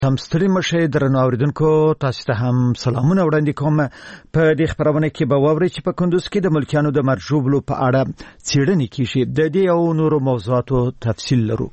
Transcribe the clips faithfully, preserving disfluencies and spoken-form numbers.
هم ستړي مشه درنو اوریدونکو، تاسو ته هم سلامونه وړاندې کوم. په دې خبرونه کې به واورئ چې په کندوز کې د ملکیانو د مرجوبلو په اړه څېړنې کیږي. د دې او نورو موضوعاتو تفصیل لرو.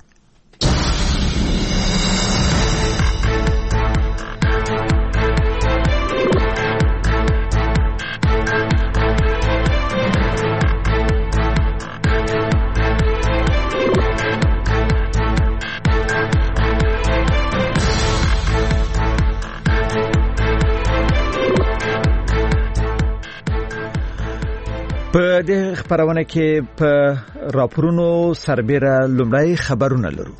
په دې خبرونه کې په راپورونو سربېره لومړی خبرونه لرو.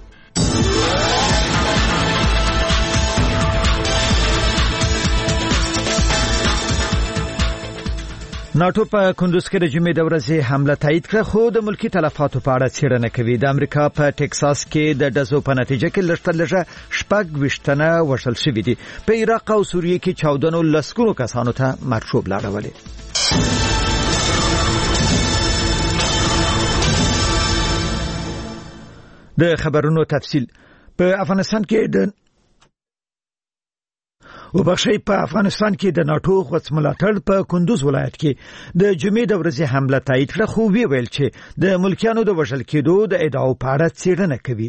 ناتو په کندوز کې د جمعې د ورځې حمله تایید کړه، خو د ملکی تلفاتو په اړه څېړنه کوي. د امریکا په ټکساس کې د ډزو په نتیجه کې لږترلږه شپږ ویشتنه وژل شوي دي. په عراق او سوریه کې چاودنو لسګونو کسانو ته مرچوب لاړولې. د خبرونو تفصیل. په افغانستان کې د وبخښي په افغانستان کې د ناتو غوڅ ملاتړ په کندوز ولایت کې د جمعې د ورځې حمله تایید کړه، خو وی ویل چې د ملکیانو د وژل کېدو د ادعاو په اړه څېړنه کوي.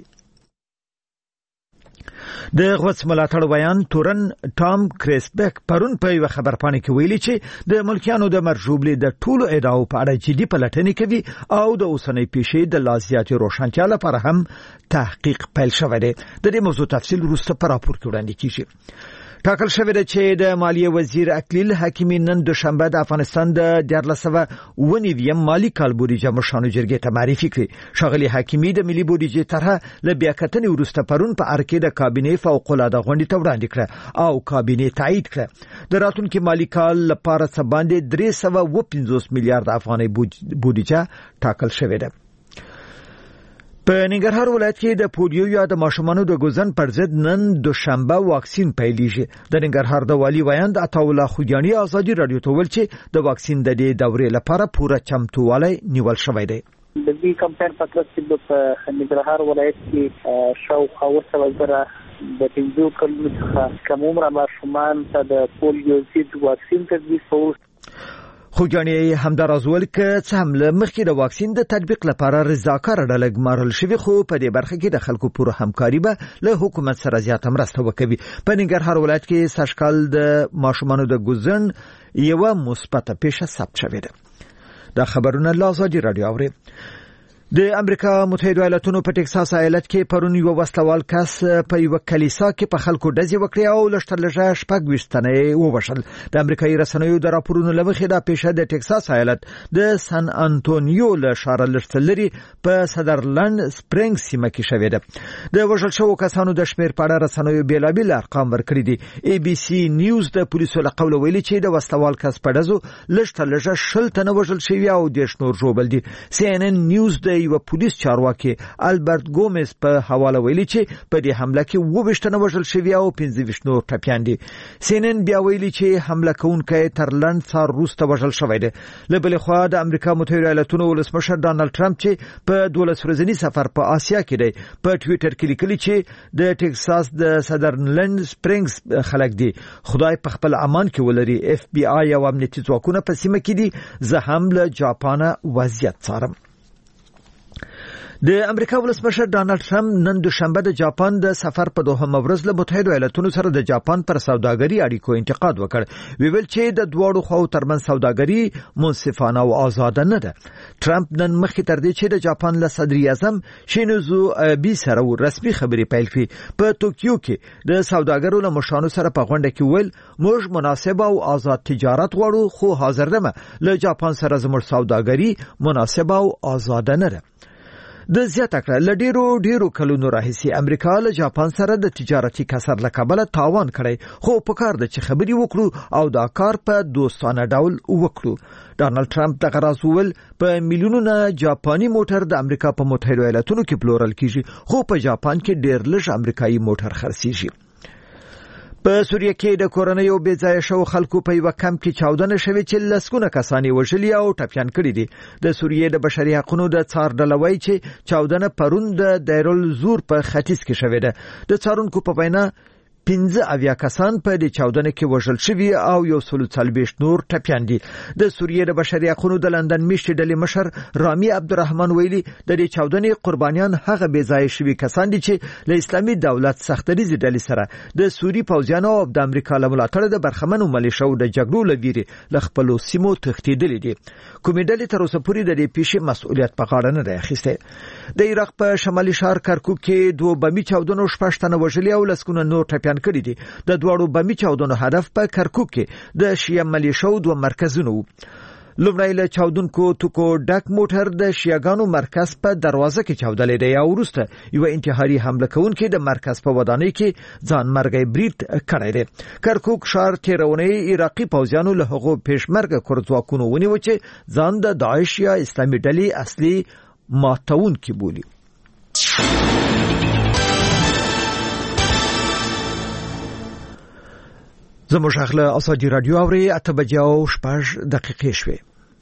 د غوڅ ملاتړ ویان تورن ټام کریسبک پرون په یو خبرپاڼه کې ویلي چې د ملکیانو د مرجوبلې د ټولو ادعاو په اړه جدي پلټنې کوي او د اوسنۍ پیښې د لازیاتي روښانتیا لپاره هم تحقیق پیل شوی دی. د دې موضوع تفصیل وروسته په راپور کې وړاندې کیږي. ټاکل شوی دی چې د مالیې وزیر اکلیل حکیمي نن دوشنبه د افغانستان د دیارلس سوه اوه نوي مالی کال بودیجه مشرانو جرګې ته معرفي کړې. ښاغلي حکیمي د ملي بودیجې طرحه له بیاکتنې وروسته پرون په ارکې د کابینې فوق العاده غونډې ته وړاندې کړه او کابینې تایید کړه. د راتلونکي مالی کال لپاره څه باندې درې سوه اوه پنځوس میلیارډ افغانۍ بودیجه ټاکل شوې ده. په ننګرهار ولایت کې د پولیو یا د ماشومانو د ګوزن پر ضد نن دوشنبه واکسین پیلېږي. د ننګرهار د والي ویاند عطاالله خوجاني ازادي رادیو ته ویل چې د واکسین د دې دورې لپاره پوره چمتووالی نیول شوی دی. د دې کمپاین په ترڅ کې په ننګرهار ولایت کې شاوخوا اوه سوه زره د پنځو کلونو څخه کم عمره ماشومان ته د پولیو ضد واکسین تطبیق شوی. خوجاني همداراز ول ک څه هم لمخکې د واکسین د تطبیق لپاره رضاکار ډله ګمارل شوی، خو په دې برخه کې د خلکو پوره همکاري به له حکومت سره زیاته مرسته وکوي. په ننګرهار ولایت کې سږکال د ماشومانو د ګوزن یو مثبته پیښه ثبت شوې ده. دا خبرونه له ازادي رادیو اوري. د امریکا متحده ایالاتونو په ټکساس ایالت کې پرون یو وسلوال کس په یو کلیسا کې په خلکو ډزې وکړې او لږترلږه شپږ ویشتنه ووژل. د امریکایي رسنیو د راپورونو له مخې دا پیښه د ټکساس ایالت د سان انټونیو له ښاره لږترلري په سدرلند سپرینګ سیمه کې شوې ده. د وژل شوو کسانو د شمیر په اړه رسنیو بیلابیل ارقام ورکړي دي. ای بي سي نیوز د پولیسو له قوله ویلي چې د وسلوال کس په ډزو لږترلږه شل تنه وژل شوي او دېرش نور ژوبل دي. سی ان ان نیوز د یو پولیس چارواکي البرت ګومز په حواله ویلي چې په دې حمله کې اووه ویشت تنه وژل شوي او پنځه ویشت نور ټپیان دي. سی ان ان بیا ویلي چې حمله کوونکی تر لنډ څار وروسته وژل شوی دی. له بلې خوا د امریکا متحده ایالاتونو ولسمشر ډانلډ ټرمپ چې په دولس ورځني سفر په آسیا کې دی په ټویټر کې لیکلي چې د ټکساس د سدرلند سپرینګز خلک دي خدای په خپل امان کې ولري. اف بی آی او امنیتي ځواکونه په سیمه کې دي. زه هم له جاپان وضعیت څارم. د امریکا ولسمشر ډانلډ ټرمپ نن دوشنبه د جاپان د سفر په دوهمه ورځ له متحده ایالاتونو سره د جاپان پر سوداګري اړیکو انتقاد وکړ. وی ویل چې د دواړو خواو ترمنځ سوداګري منصفانه او آزاد نه ده. ټرمپ نن مخکې تر دې چې د جاپان له صدر اعظم شینزو ابي سره رسمي خبرې پیل کړې په توکیو کې د سوداګرو له مشرانو سره په غونډه کې ویل موږ مناسب او آزاد تجارت غواړو، خو حاضر نه له جاپان سره زموږ سوداګري مناسب او آزاد نه ده. د زیاته کړه لډیرو ډیرو کلونو راهیسي امریکا له جاپان سره د تجارتي کسر له کبله تاوان کړی، خو په کار د چې خبري وکړو او دا کار په دوستانه ډول وکړو. ډانلډ ټرمپ دغه راز وویل په میلیونونو جاپاني موټر د امریکا په متحده ایالاتونو کې پلورل کیږي، خو په جاپان کې ډیر لږ امریکایي موټر خرڅیږي. په سوریه کې د کورنیو بې ځایه شو خلکو په یو کمپ کې چاودنه شوې چې لسګونه کسان وژلي او ټپیان کړي دي. د سوریې د بشري حقوقو د څار ډله وایي چې چاودنه پرون د دایرالزور په ختیځ کې شوې ده. د څارونکو په وینا پنځه اویا کسان په دې چاودنه کې وژل شوي او یو سل څلوېښت نور ټپیان دي. د سوریې د بشري حقوقو د لندن میشتې ډلې مشر رامي عبدالرحمن ویلي د دې چاودنې قربانیان هغه بې ځایه شوي کسان دي چې له اسلامي دولت سختدریزې ډلې سره د سوري پوځیانو او د امریکا له ملاتړه د برخمنو ملیشو د جګړو لویري له خپلو سیمو تښتېدلې دي. کومې ډلې تر اوسه پورې د دې پیښې مسؤلیت په غاړه نه دی اخیستی. د عراق په شمالي ښار کرکوک کې دوه بمي چاودنو شپږ تنه وژلي او لسګونه نور ټپیان کړي دي. د دواړو بمي چاودنو هدف په کرکوک کې د شیعه ملیشو دوه مرکزونه وو. لومړی له چاودونکو توکو ډک موټر د شیعاګانو مرکز په دروازه کې چاودلې دی او وروسته یو انتحاري حمله کوونکی د مرکز په ودانۍ کې ځان مرګي برید کړی دی. کرکوک ښار تیرونی عراقي پوځیانو له هغو پېشمرګه کورځواکونو ونیو چې ځان د داعش یا اسلامي ډلې اصلي ماتونکي بولي. زموږ اخله ازادي رادیو اوري اته بجې او شپږ دقیقې شوې.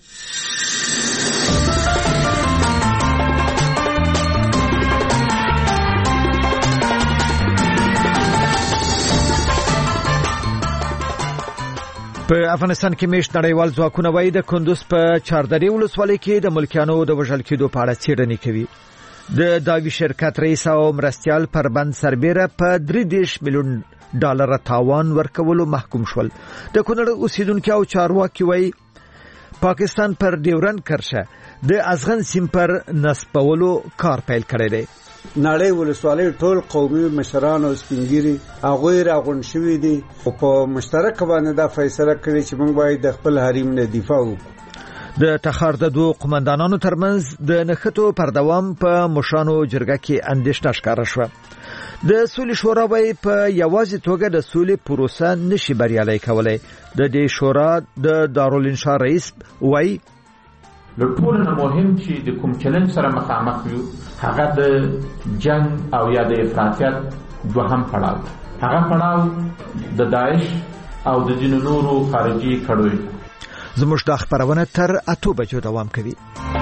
په افغانستان کې میشت نړیوال ځواکونه وایي د کندوز په چاردرې ولسوالۍ کې د ملکیانو د وژل کېدو په اړه څېړنې کوي. د داوی شرکت رئیس او مرستیال پربند سربیره په درې دېرش میلیون ډالر تاوان ورکولو محکوم شول. د کونړ اوسیدونکو او چارواکي وایي پاکستان پر ډیورند کرښه د ازغن سیم پر نسبولو کار پیل کړی دی. نړۍ ولسوالۍ ټول قومي مشران او سپینګیري هغه راغون شوي دي او په مشترک باندې دا فیصله کړې چې موږ باید د خپل حریم نه دفاع وکړو. د تخار د دوه قومندانانو ترمنځ د نښتو پر دوام په مشرانو جرګه کې اندېښنه ښکاره شوه. د سولې شورا وایي په یوازې توګه د سولې پروسه نشي بریالۍ کولای. د دې شورا د دارالانشا رئیس وایي له ټولو نه مهم چې د کوم چلنج سره مخامخ یو هغه د جنگ او یا د افراطیت دوهم پړاو هغه پړاو د داعش او د ځینو نورو خارجي کړوي. زموږ د خبرونه تر اته بجو دوام کوي.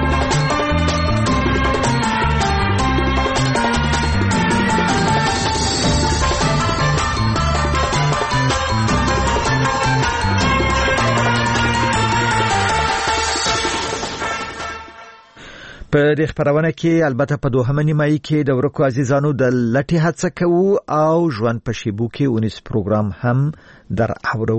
په دې خبرونه کې البته په دوهمه نیمایي کې د ورکو عزیزانو د لټي هڅه کوو او ژوند په شیبو کې اونیس پروګرام هم در اورو.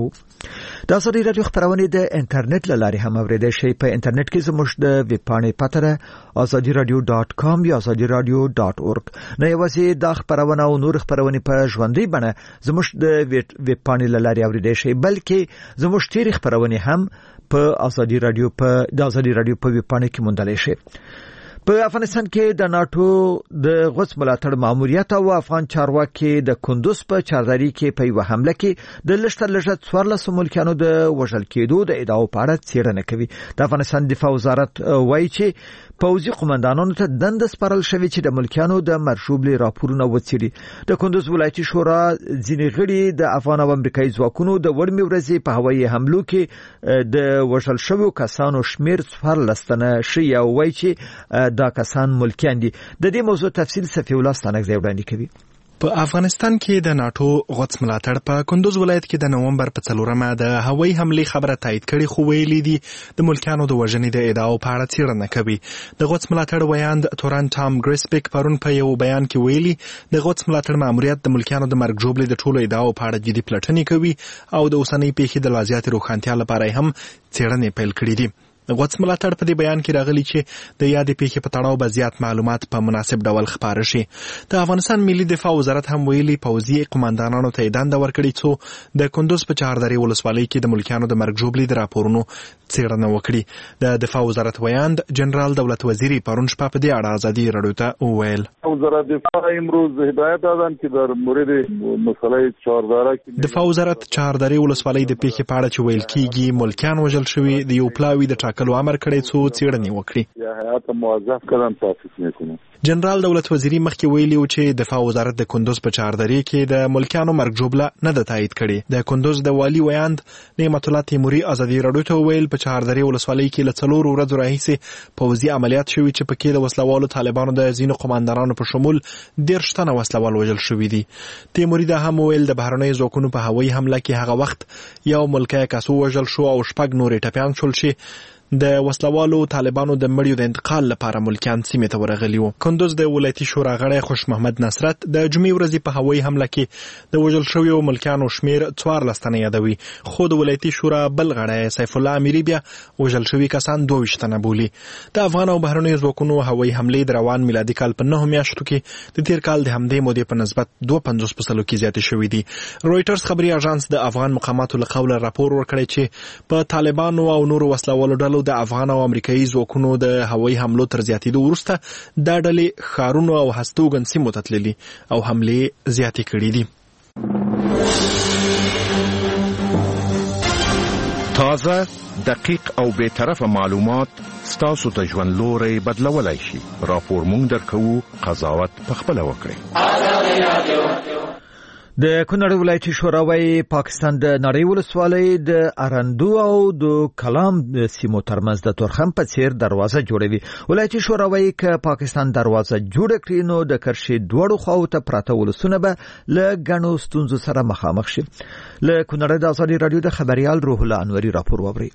د ازادي رادیو خبرونه د انټرنیټ له لارې هم اوریدل شي. په انټرنیټ کې زموږ د ویب پاڼې پته ازادي رادیو ډاټ کام یا ازادي رادیو ډاټ اورګ. نه یوازې د خبرونه او نور خبرونه په ژوندۍ بڼه زموږ د ویب پاڼې له لارې اوریدل شي، بلکې زموږ تیری خبرونه هم په ازادي رادیو په د ازادي رادیو په ویب پاڼې کې موندل شي. په افغانستان کې د ناتو د غوڅ ملاتړ ماموریت او افغان چارواکي د کندوز په چاردرې کې په یو حمله کې د لشتر لږه څوارلس ملکیانو د وژل کېدو د ادعاو په اړه څېړنه کوي. د افغانستان دفاع وزارت وایي چې پوځي قومندانانو ته دنده سپارل شوې چې د ملکیانو د مرشوبلي راپورونه وڅېړي. د کندوز ولایتي شورا ځینې غړي د افغان او امریکایي ځواکونو د وړمې ورځې په هوایي حملو کې د وژل شویو کسانو شمیر څوارلس تنه شي او وایي چې دا کسان ملکیان دي. د دې موضوع تفصیل صفی الله ستانکزی وړاندې کوي. په افغانستان کې د ناتو غوڅ ملاتړ په کندوز ولایت کې د نومبر په څلورمه د هوایي حملې خبره تایید کړي، خو ویلي دي د ملکیانو د وژنې د ادعاو په اړه څېړنه کوي. د غوڅ ملاتړ ویاند توران ټام ګریسبیک پرون په یو بیان کې ویلي د غوڅ ملاتړ ماموریت د ملکیانو د مرګ ژوبلې د ټولو ادعاو په اړه جدي پلټنې کوي او د اوسنۍ پیښې د لا زیاتې روښانتیا لپاره هم څېړنې پیل کړې دي. د غوڅ ملاتړ په دې بیان کې راغلی چې د یادې پیښې په تړاو به زیات معلومات په مناسب ډول خپاره شي. د افغانستان ملي دفاع وزارت هم ویلي پوځي قومندانانو ته دنده ورکړي څو د کندوز په چاردرې ولسوالۍ کې د ملکیانو د مرګ ژوبلې د راپورونو څېړنه وکړي. د دفاع وزارت ویاند جنرال دولت وزیری پرون شپه په دې اړه ازادي رادیو ته وویل. وزارت دفاع امروز هدایت دادن که در مورد مسئله چاردره دفاع وزارت چاردرې ولسوالۍ د پیښې په اړه چې ویل کېږي ملکیان وژل شوي د یو پلاوي د ټاکلو امر کړی څو څېړنې وکړي. یا هیئات موظف کردن تاسیس میکنه. جنرال دولت وزیری مخکې ویلي و چې دفاع وزارت د کندوز په چهاردرې کې د ملکیانو مرګ جوړه نه ده تایید کړې. د کندوز د والي ویاند نعمت الله تیموري ازادي راډیو ته ویل په چهاردرې ولسوالۍ کې له څلورو ورځو راهیسې پوځي عملیات شوي چې پکې د وسلوالو طالبانو د ځینو قماندانانو په شمول دېرش تنه وسلوال وژل شوي دي. تیموري دا هم ویل د بهرنیو ځواکونو په هوایي حمله کې هغه وخت یو ملکی کس وژل شو او شپږ نورې ټپیان شول چې د وسلوالو طالبانو د مړیو د انتقال لپاره ملکیان سیمې ته ورغلي وو. کندوز د ولایتي شورا غړی خوش محمد نصرت د جمعې ورځې په هوایي حمله کې د وژل شویو ملکیانو شمیر څوارلس تنه یادوي، خو د ولایتي شورا بل غړی سیف الله امیري بیا وژل شوي کسان دوه ویشت تنه بولي. د افغان او بهرنیو ځواکونو هوایي حملې د روان میلادي کال په نهو میاشتو کې د تیر کال د همدې مودې په نسبت دوه پنځوس په سلو کې زیاتې شوي دي. رویټرز خبري اژانس د افغان مقاماتو له قوله راپور ورکړی چې په طالبانو او نورو وسلوالو ډلو د افغان او امریکایي ځواکونو د هوایي حملو تر زیاتېدو وروسته دا ډلې ښارونو او هستوګن سیمو ته تللي او حملې زیاتې کړي دي. تازه، دقیق او بې طرفه معلومات ستاسو ته ژوند لوری بدلولی شي. راپور مونږ درکوو، قضاوت پخپله وکړئ. د کونړ ولایتي شورا وايي پاکستان د نړۍ ولسوالۍ د ارندو او د کلام د سیمو ترمنځ د تورخم په څیر دروازه جوړوي. ولایتي شورا وايي ک پاکستان دروازه جوړ کړي نو د کرشي دوړو خواو ته پراته ولسونه به له غنو ستونزو سره مخامخ شي. له کونړ د ازادي رادیو د خبريال روح الله انوري راپور ووري.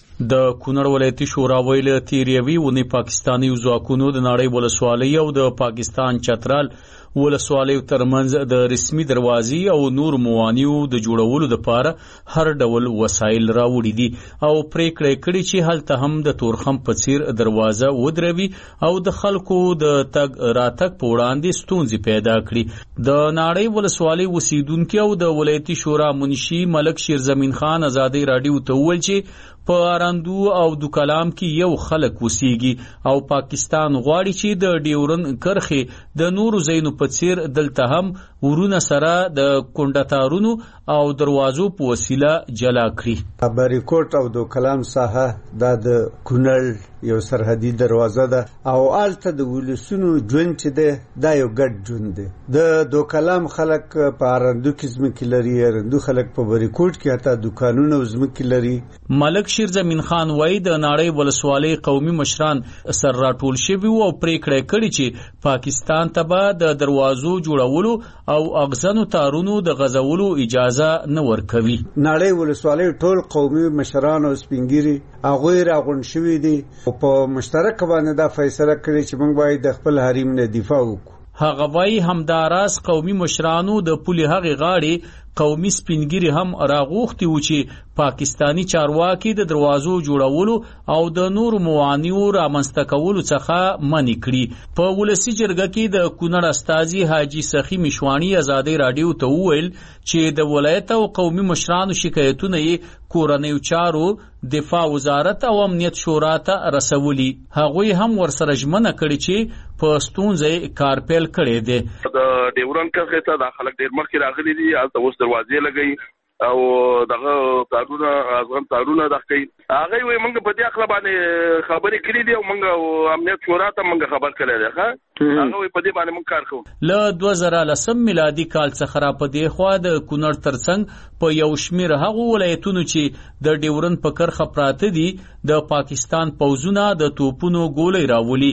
د کونړ ولایتي شورا ویل تیریوي ونی پاکستاني ځواکونو د نړۍ ولسوالۍ او د پاکستان چترال ولسوالیو ترمنځ د رسمي دروازې او نور موانیو د جوړولو لپاره هر ډول وسایل راوړي دي او پریکړه کړې چې هلته هم د تورخم په څیر دروازه ودروي او د خلکو د تګ راتګ په وړاندې ستونزې پیدا کړي. د نړۍ ولسوالۍ اوسیدونکو او د ولایتي شورا منشي ملک شیرزمین خان ازادي راډیو ته وویل چې په ارندو او د کلام کې یو خلک وسیږي او پاکستان غواړي چې د ډیورن کرخه د نورو زینو په څیر دلته هم ورونه سره د کونډتارونو او دروازو په وسیله جلا کړي. بریکوټ او د کلام ساحه د کونړ یو سرحدي دروازه ده او آلته د ولسونو ژوند چې ده دا یو ګډ ژوند دی. د دو کلام خلک په ارندو کې ځمکې لري، ارندو خلک په بریکوټ کې حتی دکانونه او ځمکې لري. ملک شیرزمین خان وای د نړۍ ولسوالۍ قومي مشران سر راټول شوي او پریکړه کړې چې پاکستان ته به د دروازو جوړولو او اغزنو تارونو د غزولو اجازه نه ورکوي. نړۍ ولسوالۍ ټول قومي مشران او سپینګيري هغه راغون شوي دي او په مشترک باندې دا فیصله کړې چې موږ باید د خپل حریم نه دفاع وکړو. هغه وای همداراز قومي مشرانو د پولي هغه غاړي قومي سپینګيري هم راغوختي و چې پاکستانی چارواکي د دروازو جوړولو او د نور موانیو رامنځته کولو څخه منع کړي. په ولسی جرګه کې د کونړ استاذي حاجی سخی مشوانی ازادي راډیو ته وویل چې د ولایت او قومي مشرانو شکایتونه یې کورنیو چارو دفاع وزارت او امنیت شورا ته رسولي. هغوی هم ورسره ژمنه کړي چې په ستونزې کار پیل کړي دي. د ډیورن کرښې ته د خلک ډیر مخکې راغلي دي، هلته اوس دروازې لګي او دغه تارونه ازغن تارونه دغه هغه وي موږ په دې خپل باندې خبرې کړې دي او موږ امنیت شورا ته موږ خبر کړی دی. ښه هغه وي په دې باندې موږ کار کوو. له دوه زره لسم میلادي کال څخه را پدې خوا د کونړ ترڅنګ په یو شمیر هغه ولایتونو چې د ډیورن په کرخه پراته دي د پاکستان پوځونه د توپونو ګولۍ راولي.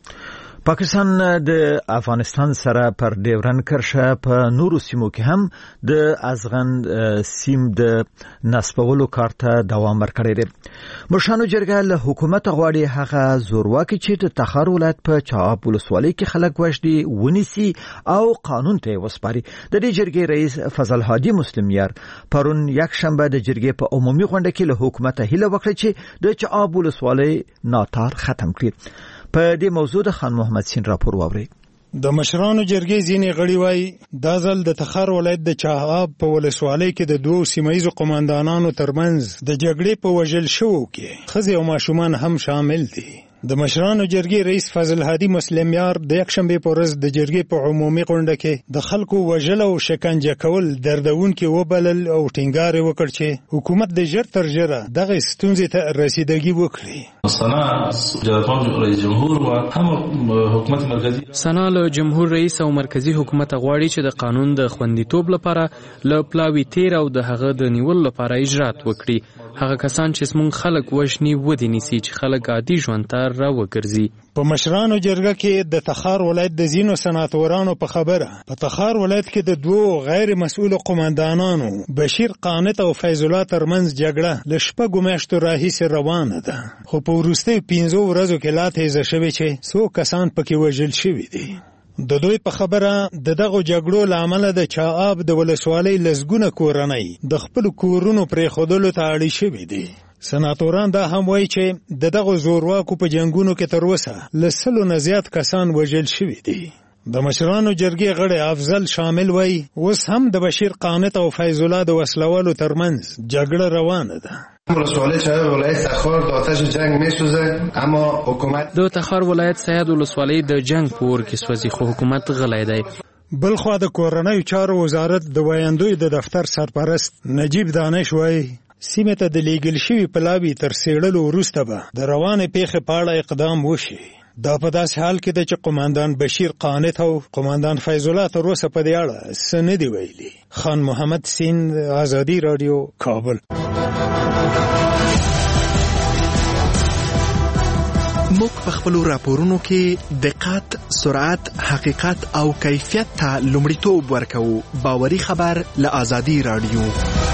پاکستان د افغانستان سره پر ډیورن کرښه په نورو سیمو کې هم د ازغن سیم د نسبولو کار ته دوام ورکړی دی. مشرانو جرګه له حکومت غواړي هغه زورواکي چې د تخار ولایت په چاب ولسوالۍ کې خلک وژني ونیسي او قانون ته وسپاري. د دې جرګې رئیس فضل هادي مسلم یار پرون یک شنبه د جرګې په عمومي غونډه کې له حکومت هیله وکړه چې د چاب ولسوالۍ ناتار ختم کړي. په دې موضوع د خان محمد سین راپور واوري. د مشرانو جرګې ځینې غړي وایي دا ځل د تخار ولایت د چاهاب په ولسوالۍ کې د دوو سیمایي قوماندانانو ترمنځ د جګړې په وژل شوو کې ښځې او ماشومان هم شامل دي. د مشرانو جرګې رئیس فضل هادي مسلم یار د یکشنبې په ورځ د جرګې په عمومي غونډه کې د خلکو وژل او شکنجه کول دردونکي وبلل او ټینګار وکړ چې حکومت د ژر تر ژره دغه ستونزې ته رسیدګي وکړي. سنا جلسه رئیس جمهور و هم حکومت مرکزی سنا له جمهور رئیس او مرکزی حکومت غواړي چې د قانون د خوندیتوب لپاره له پلاوی تیر او د هغه د نیول لپاره اجرات وکړي. هغه کسان چې زموږ خلک وژني ودی نیسي چې خلک عادي ژوند ته راوګرځي. په مشرانو جرګه کې د تخار ولایت د زینو سناتورانو په خبره په تخار ولایت کې د دوو غیر مسؤل قومندانانو بشیر قانت او فیض الله ترمنځ جګړه له شپږو میاشتو راهیسې روانه ده، خو په وروستیو پنځو ورځو کې لا تیزه شوې چې څو کسان پکې وژل شوي دي. د دوی په خبره د دغه جګړو له امله د چااب د ولسوالۍ لسګونه کورنۍ د خپل کورونو پرېښودلو ته اړ شوي دي. سناتوران دا هم وایي چې د دغه زورواکو په جنګونو کې تر اوسه له سلو نه زیات کسان وژل شوي دي. د مشرانو جرګې غړی افضل شامل وایي اوس هم د بشیر قانت او فیض الله د وسلوالو ترمنځ جګړه روانه ده. ولسوالی چای ولایت تخار د آتش جنگ میسوزه اما حکومت د تخار ولایت سید ولسوالی د جنگ پور کې سوځي خو حکومت غلی دی. بلخوا د کورنیو چارو وزارت د وایندوی د دفتر سرپرست نجیب دانش وایي سیمه ته د لیږل شوي پلاوي تر څېړلو وروسته به د روانې پیښې په اړه اقدام وشي. دا په داسې حال کې ده چې قومندان بشیر قانت او قومندان فیض الله تر اوسه په دې اړه څه نه دي ویلي. خان محمد سین، آزادي راډیو، کابل. موږ په خپلو راپورونو کې دقت، سرعت، حقیقت او کیفیت ته لومړیتوب ورکوو. باوري خبر له آزادي راډیو.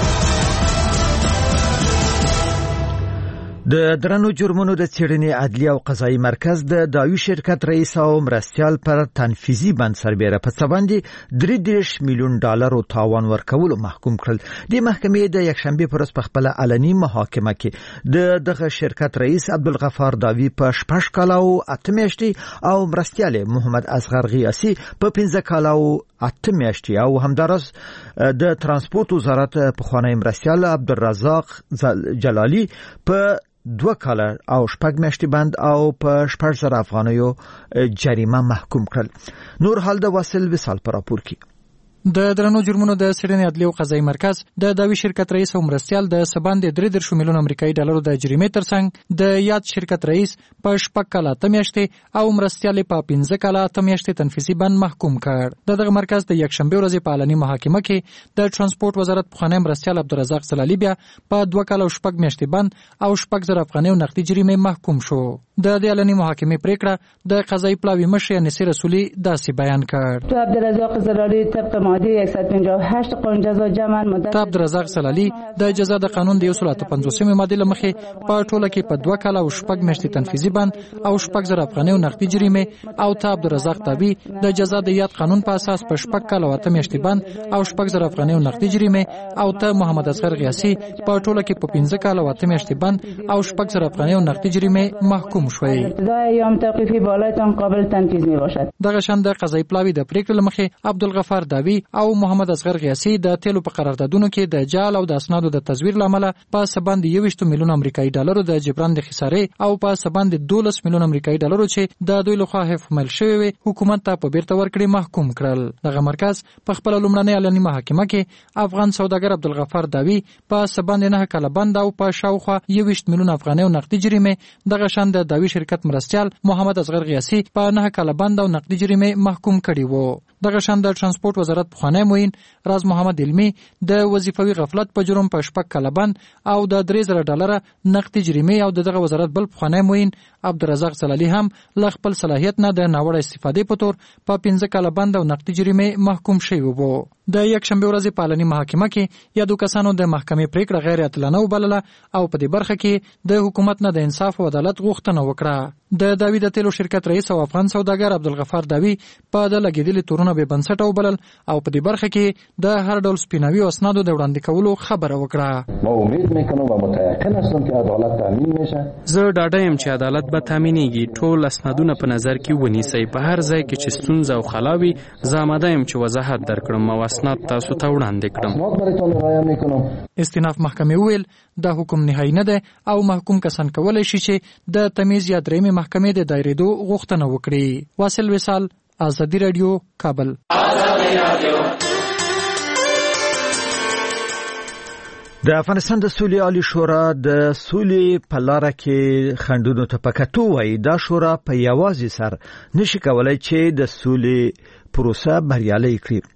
د درنو جرمونو د څېړنې عدلي او قضایي مرکز د دایو شرکت رئیس او مرستیال پر تنفیذي بند سربیره په څه باندې درې دېرش میلیون ډالرو تاوان ورکولو محکوم کړل. د محکمې د یکشنبې پر ورځ په خپله علني محاکمه کې د دغه شرکت رئیس عبدالغفار داوی په شپږ کاله او اته میاشتې او مرستیال محمد اصغر غیاسي په پنځه کاله او اته میاشتې او همداراز د ترانسپورت وزارت پخوانی مرستیال عبدالرزاق جلالی په دوه کاله او شپږ میاشتې بند او په شپږ زره افغانیو جریمه محکوم کړل. نور حال د واصل وصال پر راپور کې. د درنو جرمونو د څېړنې عدلي او قضایي مرکز د داوی شرکت رئیس او مرستیال د سباند درې دېرش میلیون امریکایي ډالرو د جریمې ترڅنګ د یاد شرکت رئیس په شپږ کاله اته میاشتې او مرستیال په پنځه کاله اته میاشتې تنفیذي بند محکوم کړ. د دغه مرکز د یکشنبې ورځې په علني محاکمه کې د ترانسپورت وزارت پخوانی مرستیال عبدالرزاق زلالي بیا په دوه کاله او شپږ میاشتې بند او شپږ زره افغانیو نقدي جریمې محکوم شو. د دې علني محاکمې پریکړه د قضایي پلاوي مشر نصیر رسولي داسې بیان کړ. تو عبدالرزاق زلالی طبق ماده صد و پنجاه و هشت قانون جزا جمع مدت عبدالرزاق زلالی د جزا د قانون د یو سل اته پنځوسمې ماده له مخې په ټوله کې په دوه کاله او شپږ میاشتې تنفیذي بند او شپږ زره افغانیو نقدي جریمې او ته عبدالرزاق تابی د جزا د یاد قانون په اساس په شپږ کاله او اته میاشتې بند او شپږ زره افغانیو نقدي جریمې او ته محمد اصغر غیاسي په ټوله کې په پنځه کاله او اته میاشتې بند او شپږ زره افغانیو نقدي جریمې محکوم شوي. ایام توقیفی بالایتان قابل تنفیذ می باشد. دغه شان د قضایي پلاوي د پریکړې لمخې عبدالغفار داوی او محمد اصغر غیاسي د تیلو په قراردادونو کې د جعل او د اسنادو د تزویر لامل په سباند یوویشت میلیون امریکایي ډالرو د جبران د خسارې او په سباند دولس میلیون امریکایي ډالرو چې د دوی لخوا حکومت شوی حکومت ته په بیرته ورکړې محکوم کړل. دغه مرکز په خپل لومړنۍ علني محاکمه کې افغان سوداګر عبدالغفار داوی په سباند نه کاله بند او په شاوخوا یوویشت میلیون افغانیو نقدي جریمې دغه شان د داوی شرکت مرستیال محمد اصغر غیاسي په نه کاله بند او نقدي جریمې محکوم کړي وو. دغه شان د ترانسپورت وزارت پخوانی معین راز محمد علمی د وظیفوي غفلت په جرم په شپږ کاله بند او د درې زره ډالره نقدي جریمې او دغه وزارت بل پخوانی معین عبدالرزاق زلالي هم له خپل صلاحیت نه د ناوړه استفادې په تور په پنځه کاله بند او نقدي جریمې محکوم شوي وو. د یکشنبې ورځې په علني محاکمه کې یادو کسانو د محکمې پریکړه غیر عادلانه وبلله او په دې برخه کې د حکومت نه د انصاف او عدالت غوښتنه وکړه. د داوی د تیلو شرکت رئیس او افغان سوداګر عبدالغفار داوی په د لګیدلي تورونه به بنسټ وبلل او په دې برخه کې د هر ډول سپیناوي او اسنادو د وړاندې کولو خبره وکړه. ما امید میکنم و متأکد هستم که عدالت تامین میشه. زه ډاډه یم چې عدالت به تامینېږي. ټول اسنادونه په نظر کې ونیسئ. په هر ځای کې چې ستونزه او خلا وي زه آماده یم چې وضاحت درکړم او اسناد تاسو ته وړاندې کړم. استیناف محکمې وویل دا حکم نهایی نه ده او محکوم کسان کولای شي چې د تمیز یا درېمې محکمې د دایریدو غوښتنه وکړي. واصل وصال، آزادي راډیو، کابل. د افغانستان د سولې عالی شورا د سولې په لار کې خندونو ته پکاتو وایي دا شورا په یوازې سر نشي کولای چې د سولې پروسه بریالۍ کړي.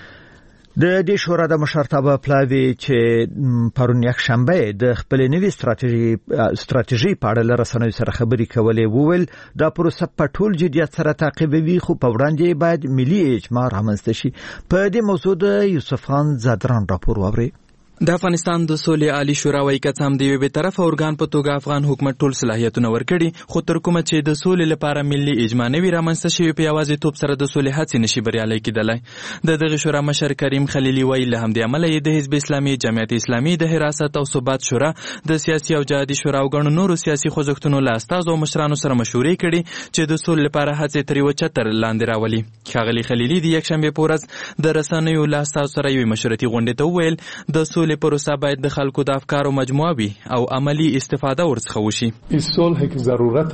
د دې شورا د مشرتابه پلاوی چې پرون یک شنبه د خپل نوې ستراتیژي ستراتیژي په اړه لرسنوي سره خبرې کولې وویل دا پروسه په ټول جديت سره تعقیبوي خو په وړاندې باید ملي اجماع رامنځته شي. په دې موضوع د یوسف خان زادران راپور واوري. د افغانستان د سولې عالی شورا وايي که هم د یو به طرفه ارګان په توګه افغان حکومت ټول صلاحیتونه ورکړي خو تر کومه چې د سولې لپاره ملي اجماع نه وي رامنځته شوی په یوازې توپ سره د سولې هڅې نشي بریالۍ کېدلای. د دغه شورا مشر کریم خلیلی وايي له همدې امله د حزب اسلامي جمعیت اسلامي د حراست او ثبات شورا د سیاسي او جهادي شورا او ګڼو نورو سیاسي خوځښتونو له استازو او مشرانو سره مشورې کړي چې د سولې لپاره هڅې تر یو چتر لاندې راولي. ښاغلي خلیلی د یکشنبه په ورځ د رسنیو له استازو سره یو مشورتي غونډه ته وویل د سولې پروسه باید د خلکو د افکارو مجموعه وي او عملی استفاده ورڅخه وشي. این صلح که ضرورت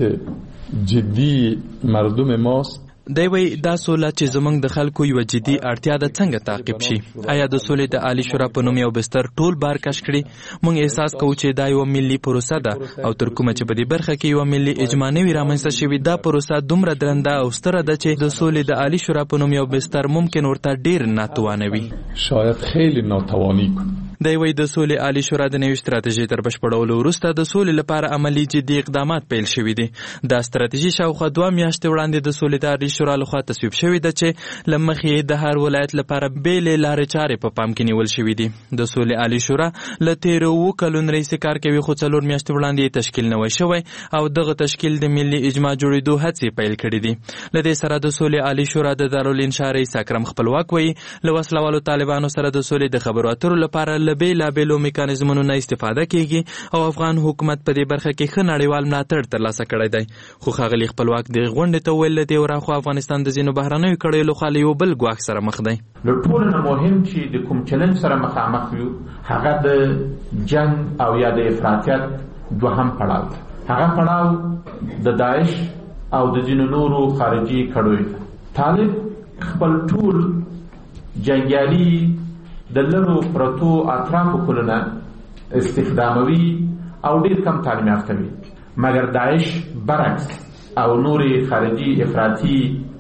جدی مردم ماست دی وی دا سوله چې زمونږ د خلکو یو جدي اړتیا ده څنګه تعقیب شي. آیا د سولې د عالی شورا په نوم یو بستر ټول بار کش کړي؟ موږ احساس کوو چې دا یو ملي پروسه ده او تر کومه چې په دې برخه کې یو ملي اجماع نه وي رامنځته شوې دا پروسه دومره درنده او ستره ده چې د سولې د عالی شورا په نوم یو بستر ممکن ورته ډیر ناتوانه وي. شاید خیلی ناتوانی کنه. دی وی د سولې عالی شورا د نوې ستراتیژي تر بشپړولو وروسته د سولې لپاره عملی جدي اقدامات پیل شوي دي. دا ستراتیژي شاوخوا دوه میاشتې وړاندې د سولې د عالی شورا لخوا تصویب شوې ده چې له مخې د هر ولایت لپاره بیلې لارې چارې په پام کې نیول شوي دي. د سولې عالی شورا له تېرو اووه کلونو راهیسې کار کوي خو څلور میاشتې وړاندې تشکیل نوی شوی او دغه تشکیل د ملي اجماع جوړېدو هڅې پیل کړي دي. له دې سره د سولې عالی شورا د دارالانشا رئیس اکرم خپلواک وایي له وسلوالو طالبانو سره د سولې د خبرو اترو لپاره له بېلابېلو میکانیزمونو نه استفاده کیږي او افغان حکومت په دې برخه کې ښه نړیوال ملاتړ ترلاسه کړی دی. خو ښاغلي خپلواک د غونډې ته ویل دی ورخوا افغانستان د ځینو بهرنیو کړیو لخوا له یو بل ګواښ سره مخ دی. له ټولو نه مهم چې د کوم چلنج سره مخامخ یو هغه د جنگ او یا د افراطیت دوهم پړاو دی. هغه پړاو د داعش او د ځینو نورو خارجي کړیو دی. طالب خپل ټول جنګیالي د لرو پرتو اطرافو کلونه استخداموي او ډیر کم تعلیم یافته وي مګر داعش برعکس او نورې خارجي افراطي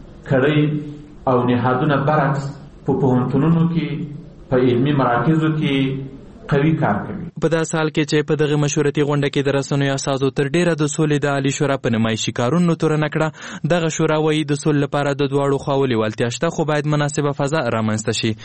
کړۍ او نهادونه برعکس په پوهنتونونو کې په علمي مراکزو کې قوي کار کوي. په داسې حال کې چې په دغه مشورتي غونډه کې د رسنیو اساسو تر ډیره د سولې د عالی شورا په نمایشي کارونو تورنه کړه. دغه شورا وایي د سولې لپاره د دواړو خواو لیوالتیا شته خو باید مناسبه فضا رامنځته شي.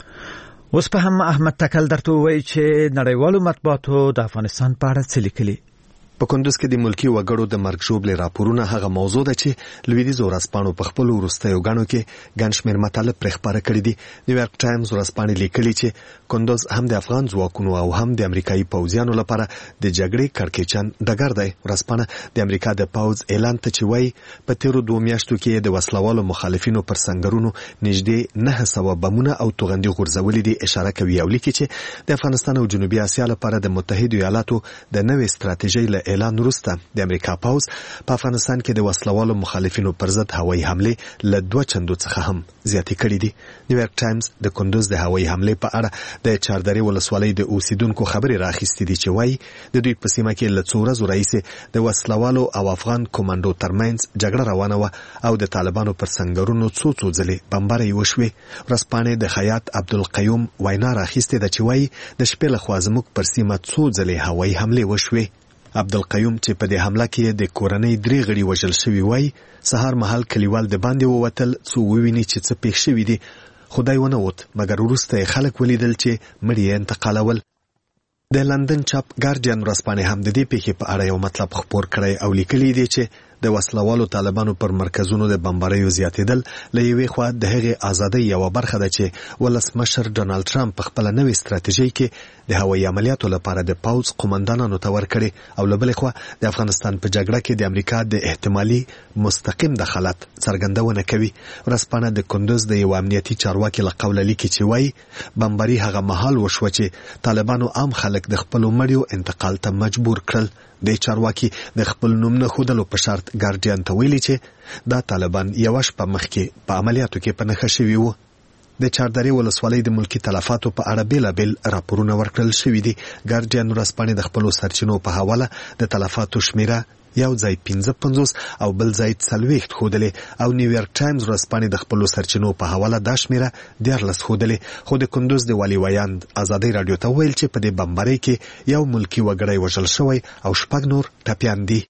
اوس په هم احمد تکل درته وایي چې نړیوالو مطبوعاتو د افغانستان په اړه څه لیکلي. په کندوز کې د ملکی وګړو د مرګ ژوبلې راپورونه هغه موضوع ده چې لویدیځ ورځپاڼو په خپل وروستیو غاڼو کې ګڼ شمېر مطالب پرې خپاره کړي دي. نیویارک ټایمز ورځپاڼې لیکلي چې کندوز هم د افغان ځواکونو او هم د امریکایي پوځیانو لپاره د جګړې کړکېچن ډګر دی. ورځپاڼه د امریکا د پوځ اعلان ته چې وایي په تیرو دوه میاشتو کې د وسلوالو مخالفینو پر سنگرونو نږدې نه سوه بمونه او توغندي غورځولې دي اشاره کوي او لیکي چې د افغانستان او جنوبي اسیا لپاره د متحده ایالاتو د نوې ستراتیژۍ له اعلان وروسته د امریکا پوځ په افغانستان کې د وسلوالو مخالفینو پر ضد هوایي حملې له دوه چندو څخه هم زیاتې کړې دي. نیویارک ټایمز د کندوز د هوایي حملې په اړه د چاردرې ولسوالۍ د اوسیدونکو خبرې راخیستې دي چې وایي د دوی په سیمه کې له څو ورځو راهیسې د وسلوالو او افغان کمانډو ترمنځ جګړه روانه وه او د طالبانو پر سنگرونو څو څو ځلې بمبارۍ وشوې. ورځپاڼې د خیاط عبدالقیوم وینا راخیستې ده چې وایي د شپې لخوا زموږ پر سیمه څو ځلې هوایي حملې وشوې. عبدالقیوم چې په دې حمله کې د کورنۍ درې غړي وژل شوي وای سهار مهال کلیوال د باندې ووتل څو وویني چې څه پېښ شوي دي. خدای ونه وت مګر وروسته خلک ولیدل چې مړي یې انتقالول. د لندن چاپ ګارډین ورځپاڼې هم د دې پیښې په اړه یو مطلب خپور کړی او لیکلی دی چې د وسلوالو طالبانو پر مرکزونو د بمباریو زیاتېدل له یوې خوا د هغې ازادۍ یوه برخه ده چې ولسمشر ډونالډ ټرمپ په خپله نوې ستراتیژۍ کې د هوایي عملیاتو لپاره د پوځ قومندانانو ته ورکړې او له بلې خوا د افغانستان په جګړه کې د امریکا د احتمالي مستقیم دخالت څرګندونه کوي. ورځپاڼه د کندوز د یو امنیتي چارواکي له قوله لیکي چې وایي بمباري هغه مهال وشوه چې طالبانو عام خلک د خپلو مړیو انتقال ته مجبور کړل. د چارواکي د خپل نوم نه ښودلو په شرط ګارډین ته ویلي چې دا طالبان یوه شپه مخکې په عملیاتو کې په نښه شوي وو. د چاردرې ولسوالۍ د ملکی تلفاتو په اړه بیلابیل راپورونه ورکړل شوي دي. ګارډین ورځپاڼې د خپلو سرچینو په حواله د تلفاتو شمیره یو ځای پنځه پنځوس او بل ځای څلوېښت ښودلې او نیویارک ټایمز ورځپاڼې د خپلو سرچینو په حواله دا شمیره دیارلس ښودلې. خو د کندوز د والي ویاند ازادۍ راډیو ته وویل چې په دې بمبارۍ کې یو ملکي وګړی وژل شوی او شپږ نور ټپیان دي.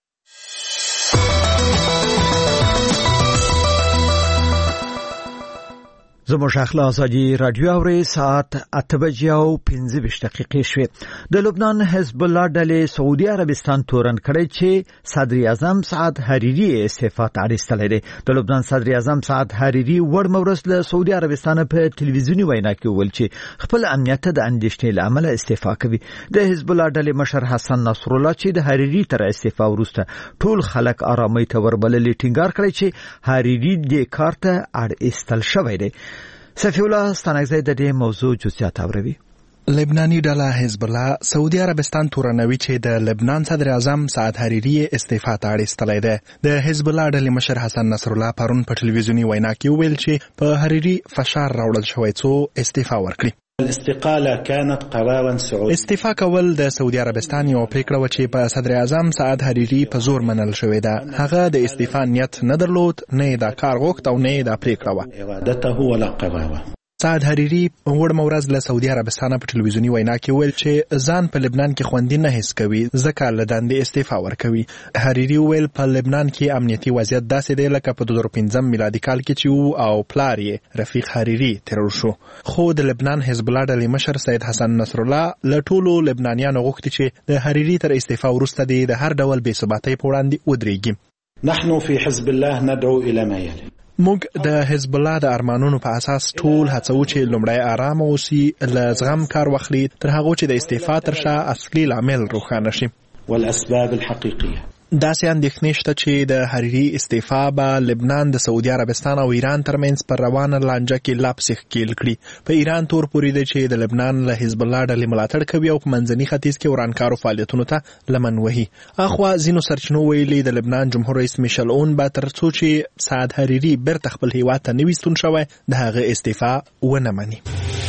زموږ اخلا ازادي رادیو اوري ساعت اته بجې او پنځه ویشت دقیقې شوې. د لبنان حزب الله ډلې سعودي عربستان تورن کړی چې صدر اعظم سعد حریری استعفا اړیستلی دی. د لبنان صدر اعظم سعد حریری وړ مورس له سعودي عربستان په ټلویزیوني وینا کې وویل چې خپل امنیت د اندېښنې له امله استعفا کوي. د حزب الله ډلې مشر حسن نصر الله چې د حریری تر استعفا وروسته ټول خلک آرامۍ ته وربللي ټینګار کړی چې حریری د کار ته اړ ایستل شوی دی. صفی الله ستانکزی د دې موضوع جزئیات اوروي. لبناني ډله حزب الله سعودي عربستان تورنوي چې د لبنان صدر اعظم سعد حریری استعفا ته اړیستلی دی. د حزب الله ډلې مشر حسن نصر الله پرون په ټلویزیوني وینا کې وویل چې په حریری فشار راوړل شوی څو استعفا ورکړي. الاستقاله كانت قرارا سعودي. استعفا کول د سعودي عربستان یو پریکړه و چې په صدر اعظم سعد حریری په زور منل شوې ده. هغه د استعفا نیت نه درلود، نه دا کار غوښت او نه دا پریکړه و. ارادته ولا قراره. سعد حریری وړ مورز له سعودي عربستان په ټلویزیوني وینا کې ویل چې ځان په لبنان کې خوندي نه حس کوي، ځکه له دندې استعفا ورکوي. حریری ویل په لبنان کې امنیتي وضعیت داسې دی لکه په دوه زره پنځم میلادي کال کې چې وو او پلار یې رفیق حریری ترور شو. خو د لبنان حزب الله ډلې مشر سید حسن نصر الله له ټولو لبنانیانو غوښتي چې د حریری تر استعفا وروسته د هر ډول بې ثباتۍ په وړاندې ودرېږي. نحن في حزب الله ندعو الى ما يلي. موږ د حزب الله د ارمانونو په اساس ټول هڅو چې لومړی آرام اوسي، له زغم کار واخلي، تر هغه چې د استعفا تر شا اصلي لامل روښانه شي. والاسباب الحقيقيه. داسې اندېښنې شته چې د حریری استعفا به لبنان د سعودي عربستان او ایران ترمنځ پر روانه لانجه کې لا پسې ښکېل کړي. په ایران تور پورې دی چې د لبنان له حزب الله ډلې ملاتړ کوي او په منځني ختیځ کې ورانکارو فعالیتونو ته لمن وهي. اخوا ځینو سرچینو ویلي د لبنان جمهور رئیس میشل اون به تر څو چې سعد حریری بیرته خپل هیواد ته نه وي ستون شوی د هغه استعفا ونه مني.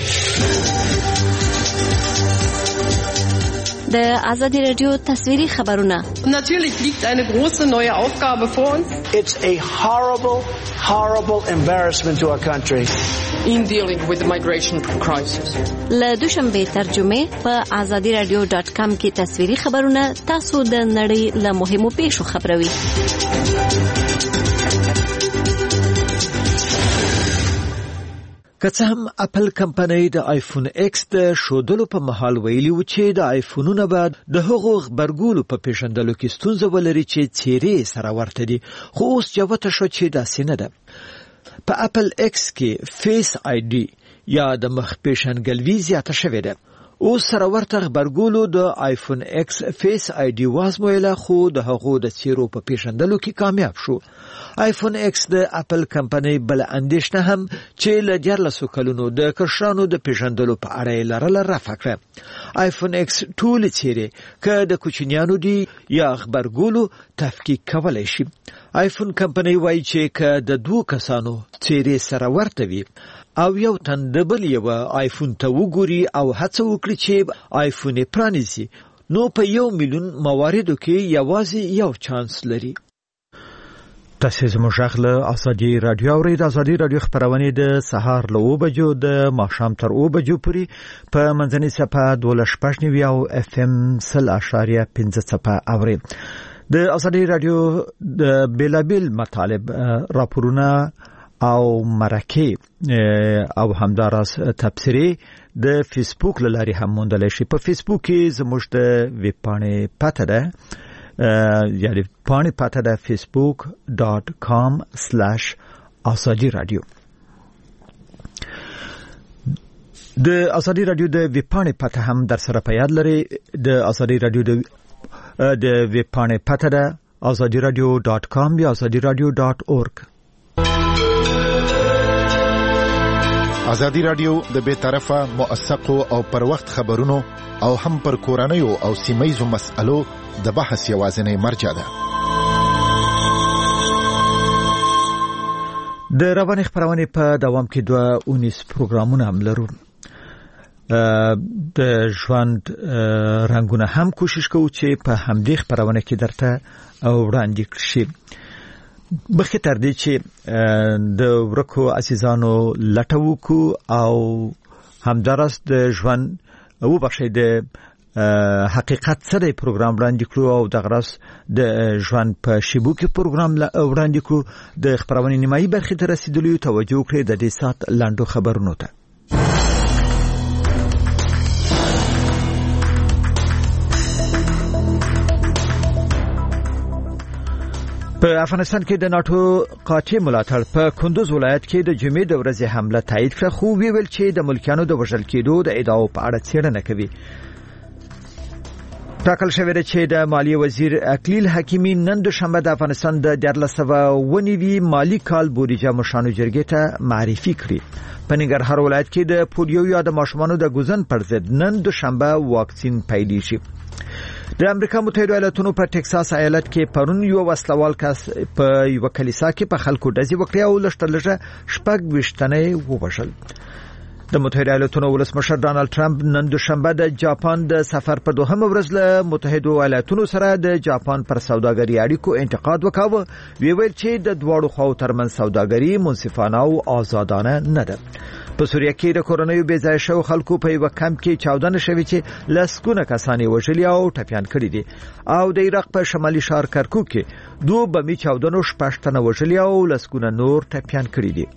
د ازادي رادیو تصویري خبرونه. Natürlich liegt eine große neue Aufgabe vor uns. It's a horrible, horrible embarrassment to our country. In dealing with the migration crisis. له دوشنبه ترجمه په ازادي رادیو ډاټ کام کې تصویري خبرونه تاسو د نړۍ له مهمو پیښو خبروي. که څه هم اپل کمپنۍ د آیفون ایکس د شودلو په محل ویلي و چې د آیفونونو به د هغو غبرګولو په پیژندلو کې ستونزه ولري چې څیرې سره ورته دي، خو اوس جوته شو چې داسې نه ده. په اپل ایکس کې فیس آی ډي یا د مخ پیژندګلوي زیاته شوې ده. اوس سره ورته غبرګولو د آیفون ایکس فیس آی ډي وازمویله، خو د هغو د څیرو په پیژندلو کې کامیاب شو. آیفون ایکس د اپل کمپنۍ بل اندېښنه هم چې له دیارلسو کلونو د کشرانو د پیژندلو په اړه یې لرله رفع کړه. آیفون ایکس ټولې څیرې که د کوچنیانو دي یا غبرګولو تفکیک کولی شي. آیفون کمپنۍ وایي چې که د دوو کسانو څیرې سره ورته وي او یو تن د بل یو آیفون ته وګوري او هڅه وکړي چې آیفون یې پرانیزي، نو په یو میلیون مواردو کې یوازې یو چانس لري. تاسو زموږ غږ ازادي رادیو اورئ. د ازادي رادیو خبرونه د سهار له اوه بجو د ماښام تر اوه بجو پورې په منځنۍ صفحه دولس شپږ نوي او اف ام سل اشاریه پنځه صفحه اورئ. د ازادي رادیو د بیلابیل مطالب راپورونه او مرکه او همداراز تبصری د فیسبوک لاري هم موندل شي. په فیسبوک کې زموږ د ویب پاڼې پته ده، یعنی پاڼې پته ده facebook dot com slash azadi radio. د ازادي رادیو د ویب پاڼې پته هم در سره په یاد لري. د ازادي رادیو د د ویب پاڼې پته ده azadi radio dot com یا azadi radio dot org. ازادي رادیو د بے طرفه موثقو او پر وخت خبرونو او هم پر کورنیو او سیمایزو مسألو د بحث یوازینی مرجع ده. د رواني خبرونه په دوام کې دوه اونیس پروګرامونه هم لرو. د ژوند رنگونه هم کوشش کوو چې په همدې خبرونه کې درته وړاندې کړو. بخې تر دې چې د ورکو عزیزانو لټو کو او همدارس د ژوند او بخښې د حقیقت سره پروګرام وړاندې کړو او د غرس د ژوند په شیبو کې پروګرام وړاندې کړو. د خبرونه نیمایي برخې ته رسیدلو توجه کړې د دې سات لاندو خبرونو ته. په افغانستان کې د ناتو قاطع ملاتړ په کندوز ولایت کې د جمعې د ورځې حمله تایید کړه، خو ویل چې د ملکیانو د وژل کېدو د ادعاو په اړه څېړنه کوي. ټاکل شوی دی چې د مالیې وزیر اکلیل حکیمی نن دوشنبه د افغانستان د دیارلس سوه اوه نوي مالی کال بودیجه مشرانو جرګې ته معرفي کړې. په ننګرهار ولایت کې د پولیو یا د ماشومانو د ګوزن پر ضد نن دوشنبه واکسین پیلېږي. د امریکا متحده ایالاتونو په ټکساس ایالت کې پرون یو وسلوال کس په یو کلیسا کې په خلکو ډزې وکړې او لشتلجه شپږ وشتنې ووژل. د متحده ایالاتونو ولسمشر ډانلډ ټرمپ نن دوشنبه د جاپان د سفر په دوهمه ورځ له متحده ایالاتونو سره د جاپان پر سوداګري اړیکو انتقاد وکاوه. وی ویل چې د دواړو خواو ترمنځ سوداګري منصفانه او آزادانه نه ده. په سوریه کې د کورونیو بې ځای شو خلکو په یو کمپ کې چاودنه شوې چې لسګونه کسان وژلي او ټپيان کړي دي. او د عراق په شمالي ښار کرکوک کې دوه بمي چاودنو شپږ تنه وژلي او لسګونه نور ټپيان کړي دي.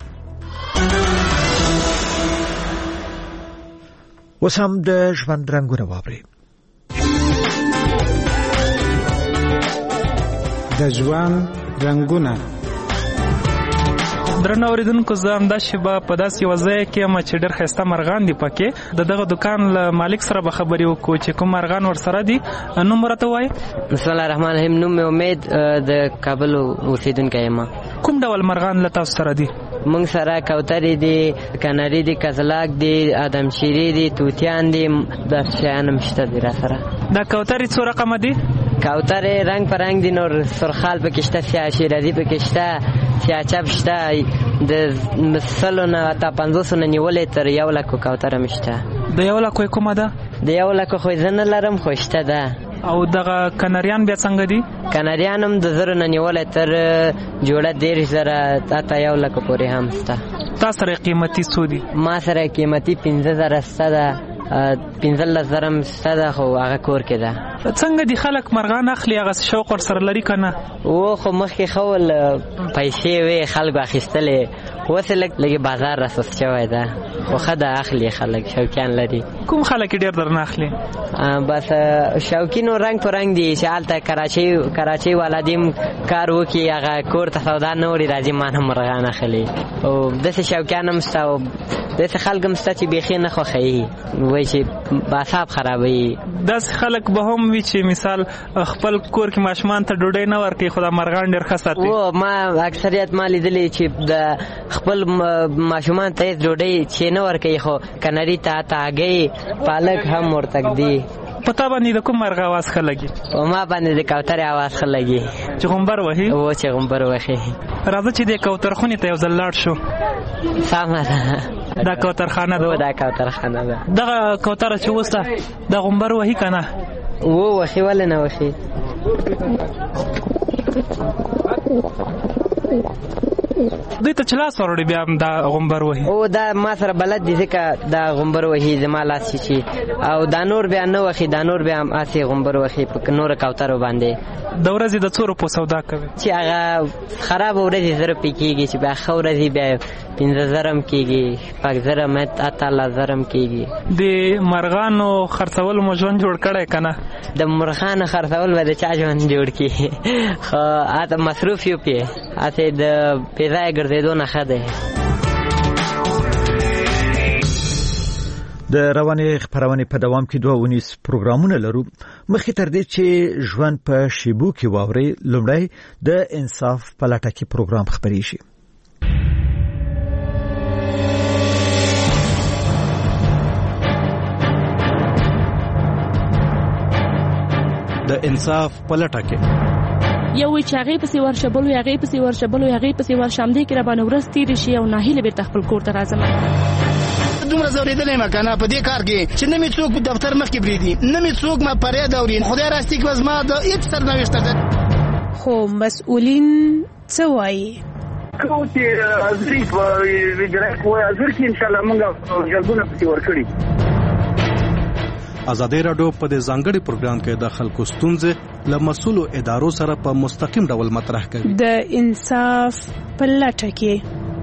اوس هم د ژوند رنګونه واوري. د ژوند رنګونه درنو اوریدونکو، زه هم دا شیبه په داسې وضعیت کې یم چې ډېر ښایسته مرغان دي پکې. د دغه دکان له مالک سره به خبرې وکړو چې کوم مرغان ورسره دي. نوم راته وایي؟ بسم الله الرحمن الرحیم. نوم مې امید د کابل اوسیدونکی یم. کوم ډول مرغان له تاسو سره دي؟ مونږ سره کوترې دي، کناري دي، کزلاک دي، ادمشیري دي، توتیان دي، داسې شیان هم شته دي را سره. دا کوترې څو رقمه دي؟ کوترې رنګ په رنګ دي، نور سرخال پکې شته، سیاه شیرازي پکې شته، سیاه چپ شته، د سلو نه تا پنځوسو نه نیولې تر یو لکو کوتره هم شته. د یو لکو کومه ده؟ د یو لکو خو زه نه لرم، خو شته ده. او دغه کناریان بیا څنګه دي؟ کناریان هم د زرو نه نیولې تر جوړه دېرش زره تا یو لکو پورې هم شته. تا سره قیمتي څو دي؟ ما سره قیمتي پنځه زره شته ده، پنځلس زره هم شته ده، خو هغه کور کې ده. څنګه دي خلک مرغان اخلي؟ هغه شوق ورسره لري که نه؟ و خو مخکې ښه ول پیسې وې خلکو اخیستلې، اوس یې لږ لږ بازار راسوس شوی ده، خو ښه ده اخلي خلک، شوقیان لري. کوم خلک ډېر درنه اخلي؟ بس شوقین رنګ په رنګ دي چې هلته کراچۍ کراچۍ والا دي کار وکړي، هغه کور ته سودا نه وړي، راځي ما نه مرغان اخلي. او داسې شوقیان هم شته او داسې خلک هم شته چې بیخي نه خوښوي، وایي چې اعصاب خرابوي. داسې خلک به هم وي چې مثال خپل کور کې ماشومان ته ډوډۍ نه ورکوي، خو دا مرغان ډېر ښه ساتي. و ما اکثریت ما لیدلي چې د خپل ماشومان ته ډوډۍ چې نه ورکوي، خو کناري ته هګۍ پالک هم ورته ږدي. په تا باندې د کوم مرغ اواز ښه لګي؟ په ما باندې د کوترې اواز ښه لګي. چې غومبر وهي؟ و چې غومبر وهي. راځه چې د کوترخونې ته یو ځل لاړ شو. سمه ده. دا کوترخانه ده؟ دا کوترخانه ده. دغه کوتره چې اوس ده دا غومبر وهي که نه؟ و وهي، ولې نه وهي؟ دوی ته چې لاس وروړي بیا هم دا غومبر وهي؟ او دا ما سره بلد دي ځکه دا غومبر وهي زما لاس چې او دا نور بیا نه وهي، دا نور بیا هم هسې غومبر وهي په نورو کوترو باندې. د ورځې د څو روپو سودا کوي؟ چې هغه خرابه ورځې زه روپۍ کېږي، چې بیا ښه ورځې بیا پنځه زره هم کېږي، شپږ زره هم اتلس زره هم کېږي. د مرغانو خرڅولو مو ژوند جوړ کړی که نه؟ د مرغانو خرڅول به د چا ژوند جوړ کړي، خو هلته مصروف یو پې هسې د بې ځایه ګرځېدو نه ښه دی. د رواني خبرونه په دوام کې دوه اونیس پروګرامونه لرو. مخکې تر دې چې ژوند په شیبو کې واوري، لومړی د انصاف په لټه کې پروګرام خبرې شي. د انصاف په لټه کې یو وی چې هغې پسې ورشه بل وی هغې پسې ورشه بل وی هغې پسې ورشه همدې کې راباندې ورځ تېرې شي او ناهیله بېرته خپل کور ته راځم. دومره ځورېدلی یم که نه په دې کار کې چې نه مې څوک دفتر مخکې پرېږدي نه مې څوک ما فریاد اوري. خدای راستي کې به زما د هېڅ سرنوشته ده. خو مسؤلین څه وایي؟ کوم چې حاضري په اجرایه قوه حاضر کړي انشاءالله موږ جلبونه پسې ورکړي. ازادي راډیو په دې ځانګړي پروګرام کې د خلکو ستونزې له مسؤلو ادارو سره په مستقیم ډول مطرح کوي. د انصاف په لټه کې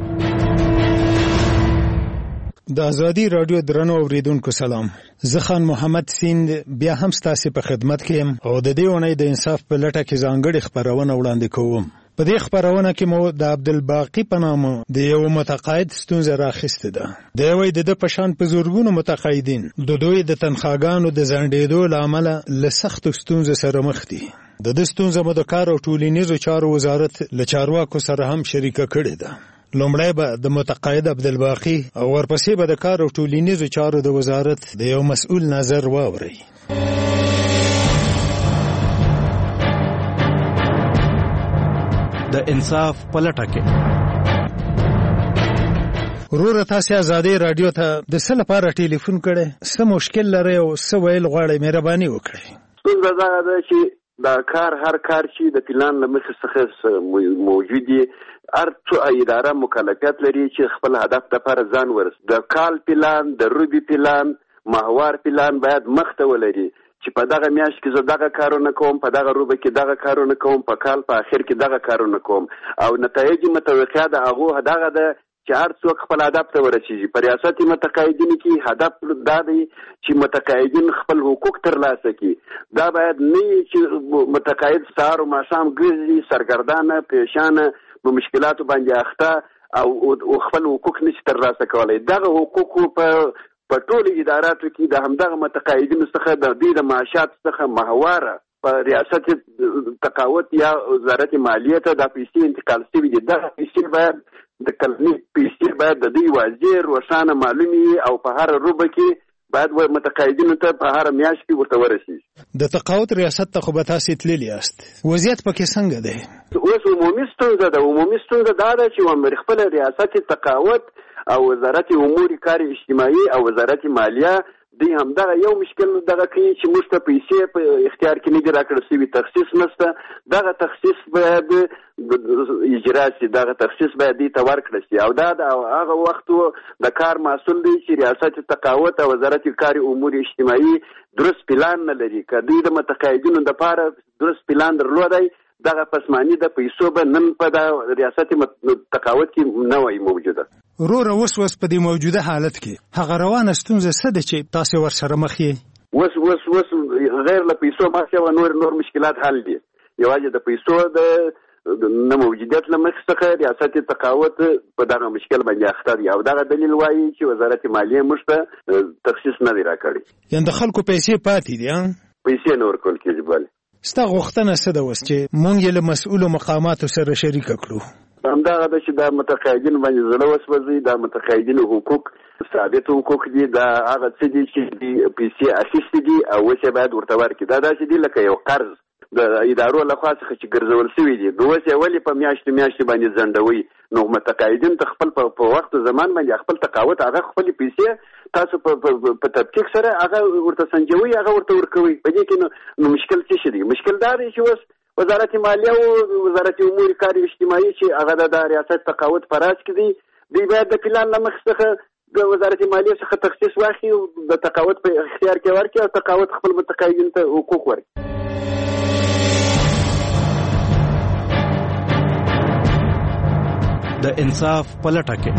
د ازادي راډیو درنو اوریدونکو سلام. زه خان محمد سیند بیا هم ستاسو په خدمت کې یم او د دې ونې د انصاف په لټه کې ځانګړي خبرونه وړاندې کوم. په دې خبرونه کې مو د عبدالباقی په نامه د یو متقاعد ستونزه راخیسته ده. د یوې د د پشان په زورګونو متقاعدین د دوی د تنخواګانو د ځنډېدو له امله له سختو ستونزو سره مخ دي. د دې ستونزه مو د کار او ټولنیزو چارو وزارت له چارواکو سره هم شریکه کړې ده. لومړی به د متقاعد عبدالباقی او ورپسې به د کار او ټولنیزو چارو د وزارت د یو مسؤل نظر واورئ. د انصاف په لټه کې وروره تاسو ازادي رادیو ته د څه لپاره ټلیفون کړی؟ څه مشکل لرئ او څه ویل غواړئ؟ مهرباني وکړئ. ستونزه دا ده چې دا کار هر کار چې د پلان له مخې څخه موجود دی هر څو اداره مکلفیت لري چې خپل هدف لپاره ځان ورس. د کال پلان، د روبي پلان، ماهوار پلان باید مخته ولري چې په دغه میاشت کې زه دغه کارونه کوم، په دغه روبه کې دغه کارونه کوم، په کال په اخر کې دغه کارونه کوم او نتایج متوقعه د هغو دغه ده چې هر څوک خپل هدف ته ورسیږي. په ریاست متقاعدینو کې هدف دا دی چې متقاعدین خپل حقوق ترلاسه کړي. دا باید نه چې متقاعد سهار او ماښام ګرځي سرګردانه پریشانه په مشکلاتو باندې اخته او خپل حقوق نشي ترلاسه کولی. دغه حقوق په په ټولو اداراتو کې د همدغه متقاعدینو څخه د دوی د معاشات څخه ماهواره په ریاست تقاعد یا وزارت مالیې ته دا پیسې انتقال شوي دي. دغه پیسې باید د کلني پیسې باید د دوی واضح روښانه معلومې او په هر روبه کې باید متقاعدینو ته په هر میاشت کې ورته ورسیږي. د تقاعد ریاست ته خو به تاسې تللي یاست، وضعیت پکې څنګه دی؟ اوس عمومي ستونزه ده. عمومي ستونزه دا ده چې خپله ریاست تقاعد او وزارت امور کار اجتماعي او وزارت مالیه دوی همدغه یو مشکل دغه کوي چې موږ ته پیسې په اختیار کې نه دي راکړل شوي، تخصیص نشته. دغه تخصیص باید اجرا شي، دغه تخصیص باید دوی ته ورکړل شي او دا د هغه وخت د کار مسؤل دی چې ریاست تقاعد او وزارت کار امور اجتماعي درست پلان نه لري. که دوی د متقاعدینو دپاره درست پلان درلودی دغه پسمانی د پیسو به نن په د ریاست تقاعد کې نه وای موجوده. وروره اوس اوس په دې موجوده حالت کې هغه روانه ستونزه څه ده چې تاسې ورسره مخ یې؟ اوس اوس اوس غیر له پیسو مخکې او نور نور مشکلات حل دي. یوازې د پیسو د نه موجودیت له مخې څخه ریاست تقاعد په دغه مشکل باندې اخته دی او دغه دلیل وایي چې وزارت مالیې موږ ته تخصیص نه دی راکړی. یعنې د خلکو پیسې پاتې دي؟ پیسې نه ورکول کېږي. بله ستا غوښتنه څه ده اوس چې مونږ یې له مسؤلو مقاماتو سره شریکه کړو؟ همدغه ده چې دا متقاعدین باندې زړه وسوځي. دا متقاعدینو حقوق ثابت حقوق دي، دا هغه څه دي چې پیسې اخیستې دي او اوس یې باید ورته ورکړي. دا داسې دي لکه یو قرض د ادارو لخوا څخه چې ګرځول شوي دي، نو اوس یې ولې په میاشتو میاشتې باندې ځنډوي؟ نو متقاعدین ته خپل په وخت زمان باندې خپل تقاعد هغه خپلې پیسې تاسو په تفکیک سره هغه ورته سنجوي، هغه ورته ورکوي. په دې کې نو مشکل څه شي دی؟ مشکل دا دی چې اوس وزارت مالیه او وزارت امور کار اجتماعي چې هغه د ریاست تقاعد په راس کې دي، دوی باید د پلان له مخې څخه د وزارت مالیې څخه تخصیص واخلي او د تقاعد په اختیار کې ورکړي او تقاعد خپل متقاعدینو ته حقوق ورکړي. د انصاف په لټه کې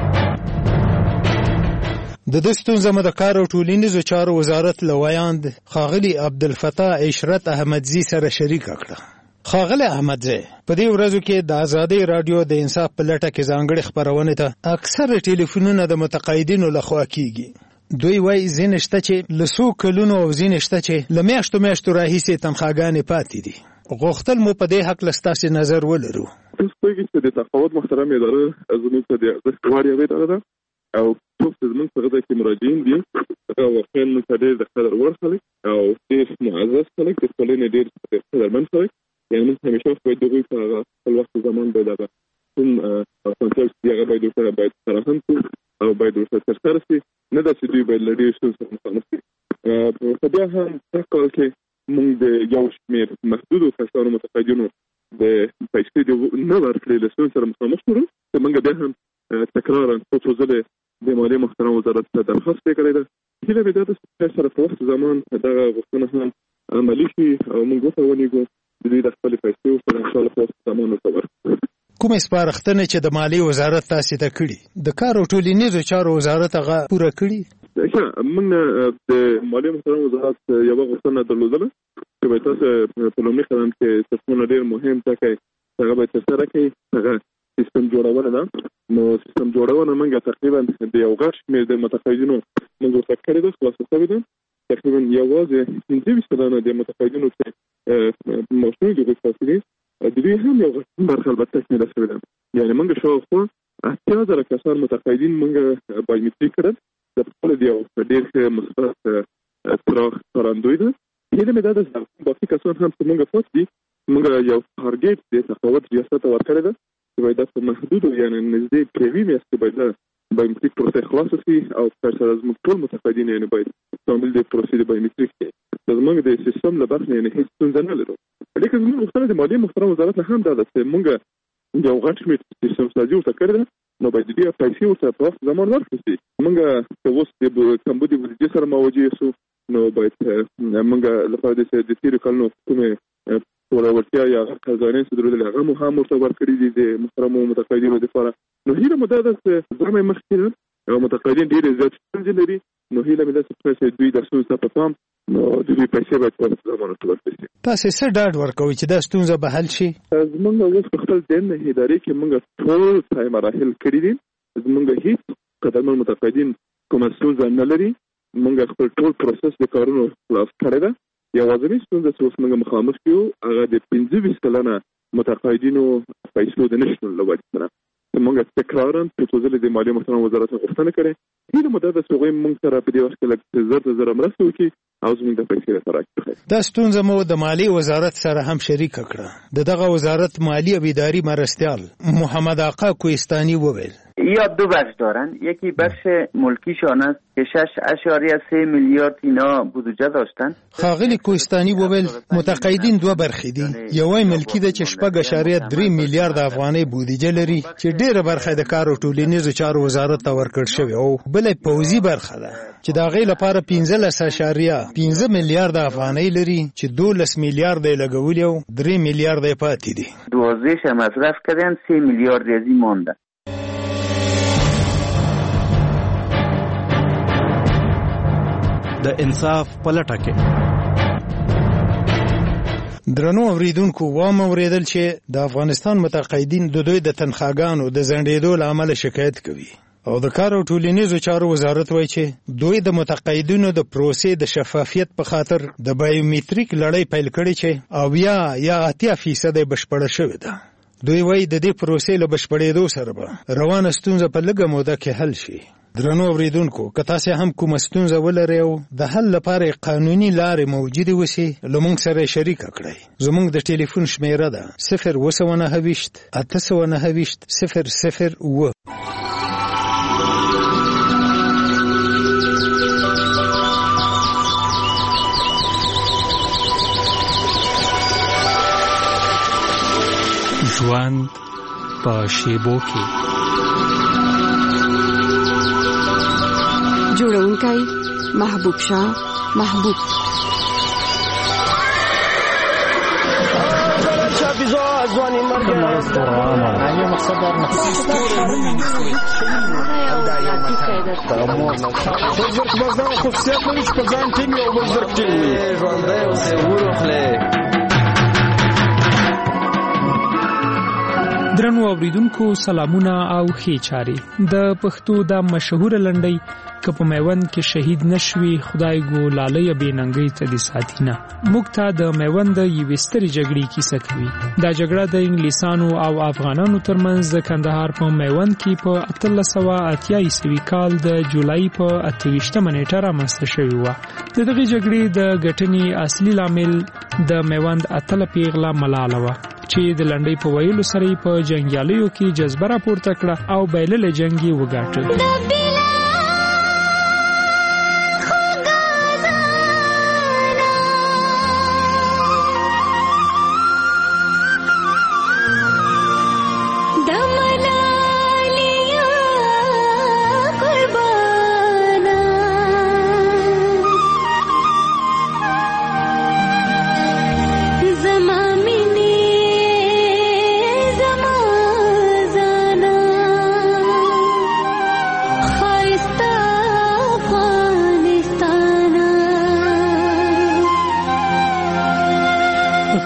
د دې ستونزه مو د کار او ټولنیزو چارو وزارت له ویاند ښاغلي عبدالفتاح عشرت احمدزي سره شریکه کړه. ښاغلی احمدزي، په دې ورځو کې د ازادۍ راډیو د انصاف په لټه کې ځانګړې خپرونې ته اکثره ټلیفونونه د متقاعدینو لخوا کیږي. دوی وایي ځینې شته چې له څو کلونو او ځینې شته چې له میاشتو میاشتو راهیسې تنخواګانې پاتې دي. غوښتل مو په دې هکله ستاسې نظر ولرو. اوس پوهېږي چې د تقاعد محترم اداره زموږ ته د ارزښت وړ یوه اداره ده او ټول زموږ څخه ده چې مراجعین دي هغه واقعا موږ ته ډېر د قدر وړ خلک او ډېر معزز خلک د ټولنې ډېر قدرمن خلک. یعنې موږ همیشه په په بیا هم په کال کې موږ د یو شمېر محدودو کسانو متقاعدینو د پیسې د نه ورکړې له ستونزې سره مخامخ شوو چې موږ بیا هم تکرارا څو څو ځلې د مالیې محترم وزارت ته درخواست کړی ده. هیله مې ده چې سره په وخت زمان دغه غوښتنه هم عملي شي او موږ وفرونیږو د دوی د خپلې پیسې سره انشاءالله په وخت زمان ورته ورکړو. کومې سپارښتنې چې د مالیې وزارت تاسې ته کړي د کار او ټولنیزو چارو وزارت هغه پوره کړي؟ موږ د مالیې محترم وزارت یوه غوښتنه درلودله چې باید تاسو په لومړي قدم کې څه ډېر مهم ټکی هغه باید ترسره کړئ، هغه سیستم جوړونه ده. نو سیستم جوړونه موږ تقریبا د یو غټ شمېر د متقاعدینو موږ ورته کړې ده، خلاصه شوې ده. تقریبا یوازې پنځه ویشت سلنه د متقاعدینو چې ماشومې د غوښتل دي د دوی هم یو برخه البته تکمیله شوې ده. یعنې موږ شاوخوا اتیا زره کسان متقاعدین موږ بایومتریک کړل. د خپل د یو ډېر ښه مثبت څراغ ښکارندوی ده. هیله مې دا ده چې باقي کسان هم چې موږ پاتې دي موږ یو ټارګېټ د تقاعد ریاست ته ورکړی ده چې باید دا په محدودو یعنې نږدې په یوې میاشت کې باید دا بایومتریک پروسه خلاصه شي او په سره زموږ ټول متقاعدین یعنې باید شامل د پروسې د بایومتریک کې زموږ د سیستم له برخې یعنې هېڅ ستونزه نه لرو. لیکن زموږ غوښتنه د مالیې محترم وزارت نه هم دا ده چې موږ یو غټ شمېر سیستم سازي ورته کړې ده، نو باید بیا پیسې ورته په وخت زمان ورکړل شي. موږ که اوس د کمبود بودیجې سره مواجه شو نو باید موږ لپاره د تېرو کلونو کومې وړتیا یا خزانې چې درلودلې هغه مو هم ورته ورکړي دي د محترمو متقاعدینو دپاره. نو هیله مو دا ده چې زما مخکې ده او متقاعدین ډېرې زیات ستونزې لري. نو هیله مې ده چې دوی د ستونزو ته په پام نو د دوی پیسې باید په وخت زمان ورته ورکړل شي. تاسې څه ډاډ ورکوئ چې دا ستونزه به حل شي؟ زموږ اوس په خپل دین ادارې کې موږ ټول ځای مراحل کړي دي. زموږ هېڅ قدرمن متقاعدین کومه ستونزه نه لري. موږ خپل ټول پروسس د کارونو خلاص کړی ده. یوازینۍ ستونزه چې اوس موږ مخامخ یو هغه د پنځه ویشت سلنه متقاعدینو پیسو د نه شتون له وجې سره موږ تکرارا په څو ځلې د مالیې محترم وزارت نه غوښتنه کړې. هیله مو دا ده چې هغوی موږ سره په دې وخت کې لږ زر د زره مرسته وکړي او زموږ د پیسې راته راکړي. دا ستونزه مو د مالیې وزارت سره هم شریکه کړه. د دغه وزارت مالی او اداري مرستیال محمد آقا کوهستانی وویل یا دو بخش دارن. یکی بخش ملکیشان است که شش اشاریه سه میلیارد اینا بودجه داشتن. خاغلی کوهستانی وویل متقاعدین دوه برخې دي. یوه ملکی ده چې شپږ اشاریه درې میلیارد افغانۍ بودجه لري چې ډېره برخه د کار او ټولنیزو چارو وزارت ته ورکړل شوې او بله پوځي برخه ده چې د هغې لپاره پنځلس اشاریه پنځه میلیارد افغانۍ لري چې دولس میلیارد یې لګولي او درې میلیارد یې پاتې دي. دوازدهش هم مصرف کردن، سه میلیارد از این مانده. د انصاف پلټه کې درنو اوریدونکو وام اوریدل چې د افغانستان متقاعدین د دوی د تنخواګانو د ځنډېدو له امله شکایت کوي او د کار او ټولنیزو چارو وزارت وایي چې دوی د متقاعدینو د پروسې د شفافیت په خاطر د بایومتریک لړۍ پیل کړې چې اویا یا اتیا فیصد بشپړه شوې ده. دوی وایي د دې پروسې له بشپړېدو سره به روانه ستونزه په لږه موده کې حل شي. درنو اوریدونکو که تاسې هم کومه ستونزه ولرئ او د حل لپاره قانوني لارې موجودې وسي له موږ سره شریکه کړئ. زموږ د ټلیفون شمیره ده صفر اوه سوه نهه ویشت اته سوه نهه ویشت صفر صفر اوه. ژوند په شیبو کې جوړونکی محبوب شاه محبوب. درنو اوریدونکو سلامونه او ښې چارې. د پښتو د مشهور لنډۍ که په میوند کې شهید نشوي خدای ګو لالی بې ننګۍ ته دې ساتي نه موږ ته د میوند د یوې سترې جګړې کیسه کوي. دا جګړه د انګلیسانو او افغانانو ترمنځ د کندهار په میوند کې په اتلس سوه اتیا عیسوي کال د جولای په اته ویشتمه نیټه رامنځته شوې وه. د دغې جګړې د ګټنې اصلي لامل د میوند اتله پیغله ملاله وه چې د لنډۍ په ویلو سره یې په جنګیالیو کې جذبه راپورته کړه او بایللی جنګ یې وګاټه.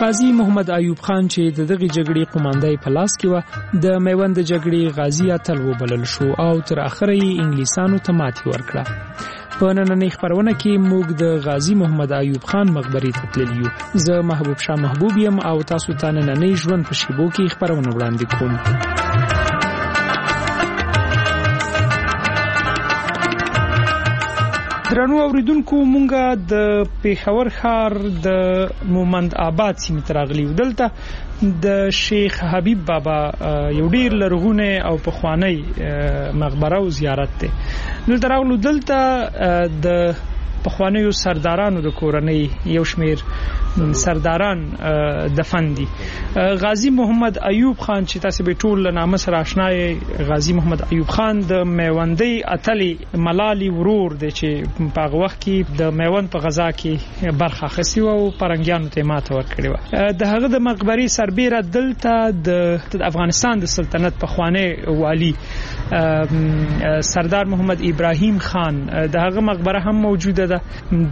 غازی محمد ایوب خان چې د دغه جګړې قوماندې په لاس کې و د میوند جګړې غازی اتل وبلل شو او تر اخره یې انګلیسانو ته ماتې ورکړه. په نننۍ خبرونه کې موږ د غازی محمد ایوب خان مقبرې ته تللي یو. زه محبوب شاه محبوب یم او تاسو ته نننۍ ژوند په شیبو کې خبرونه وړاندې کوم. درنو اوریدونکو، مونږه د پیښور ښار د مومند آباد سیمې ته راغلي یو. دلته د شیخ حبیب بابا یو ډیر لرغونی او پخوانی مقبره او زیارت دی. دلته راغلو. دلته د پخوانیو سردارانو د کورنۍ یو شمیر سرداران دفن دي. غازی محمد ایوب خان چې تاسو به ټول نامه سره آشنا یې، غازی محمد ایوب خان د میوندۍ اتلې ملالي ورور دی چې په هغه وخت کې د میوند په غزا کې برخه اخیستې و او پرنګیانو ته ماته ورکړې و. د هغه د مقبرې سربیره دلته د افغانستان د سلطنت پخوانی والی سردار محمد ابراهیم خان د هغه مقبره هم موجوده ده.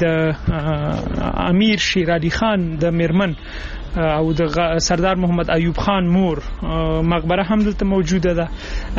د امیر شیر علي خان د میرمن او د سردار محمد ایوب خان مور مقبره هم دلته موجوده ده.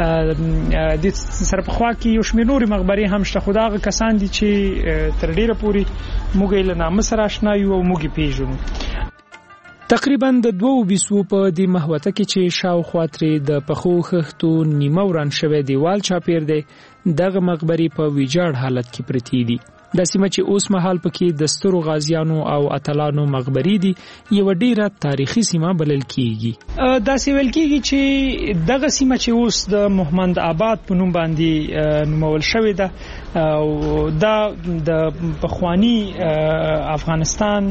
د سره په خوا کې یو شمېر نورې مقبرې هم شته، خو دا هغه کسان دي چې تر ډیره پورې موږ یې له نامه سره آشنا یو او موږ یې پیژنو. تقریبا د دوو بیسو په دې محوطه کې چې شاوخوا ترې د پخو خښتو نیمه وران شوی دیوال چاپیر دی، دغه مقبرې په ویجاړ حالت کې پرتې دي. د سیمه چې اوس مهال پکې د سترو غازیانو او اتلانو مقبرې دي یو ډیره تاریخي سیمه بلل کیږي. دا سی ویل کیږي چې دغه سیمه چې اوس د محمد آباد په نوم باندې نومول شوې ده او دا د پخوانی افغانستان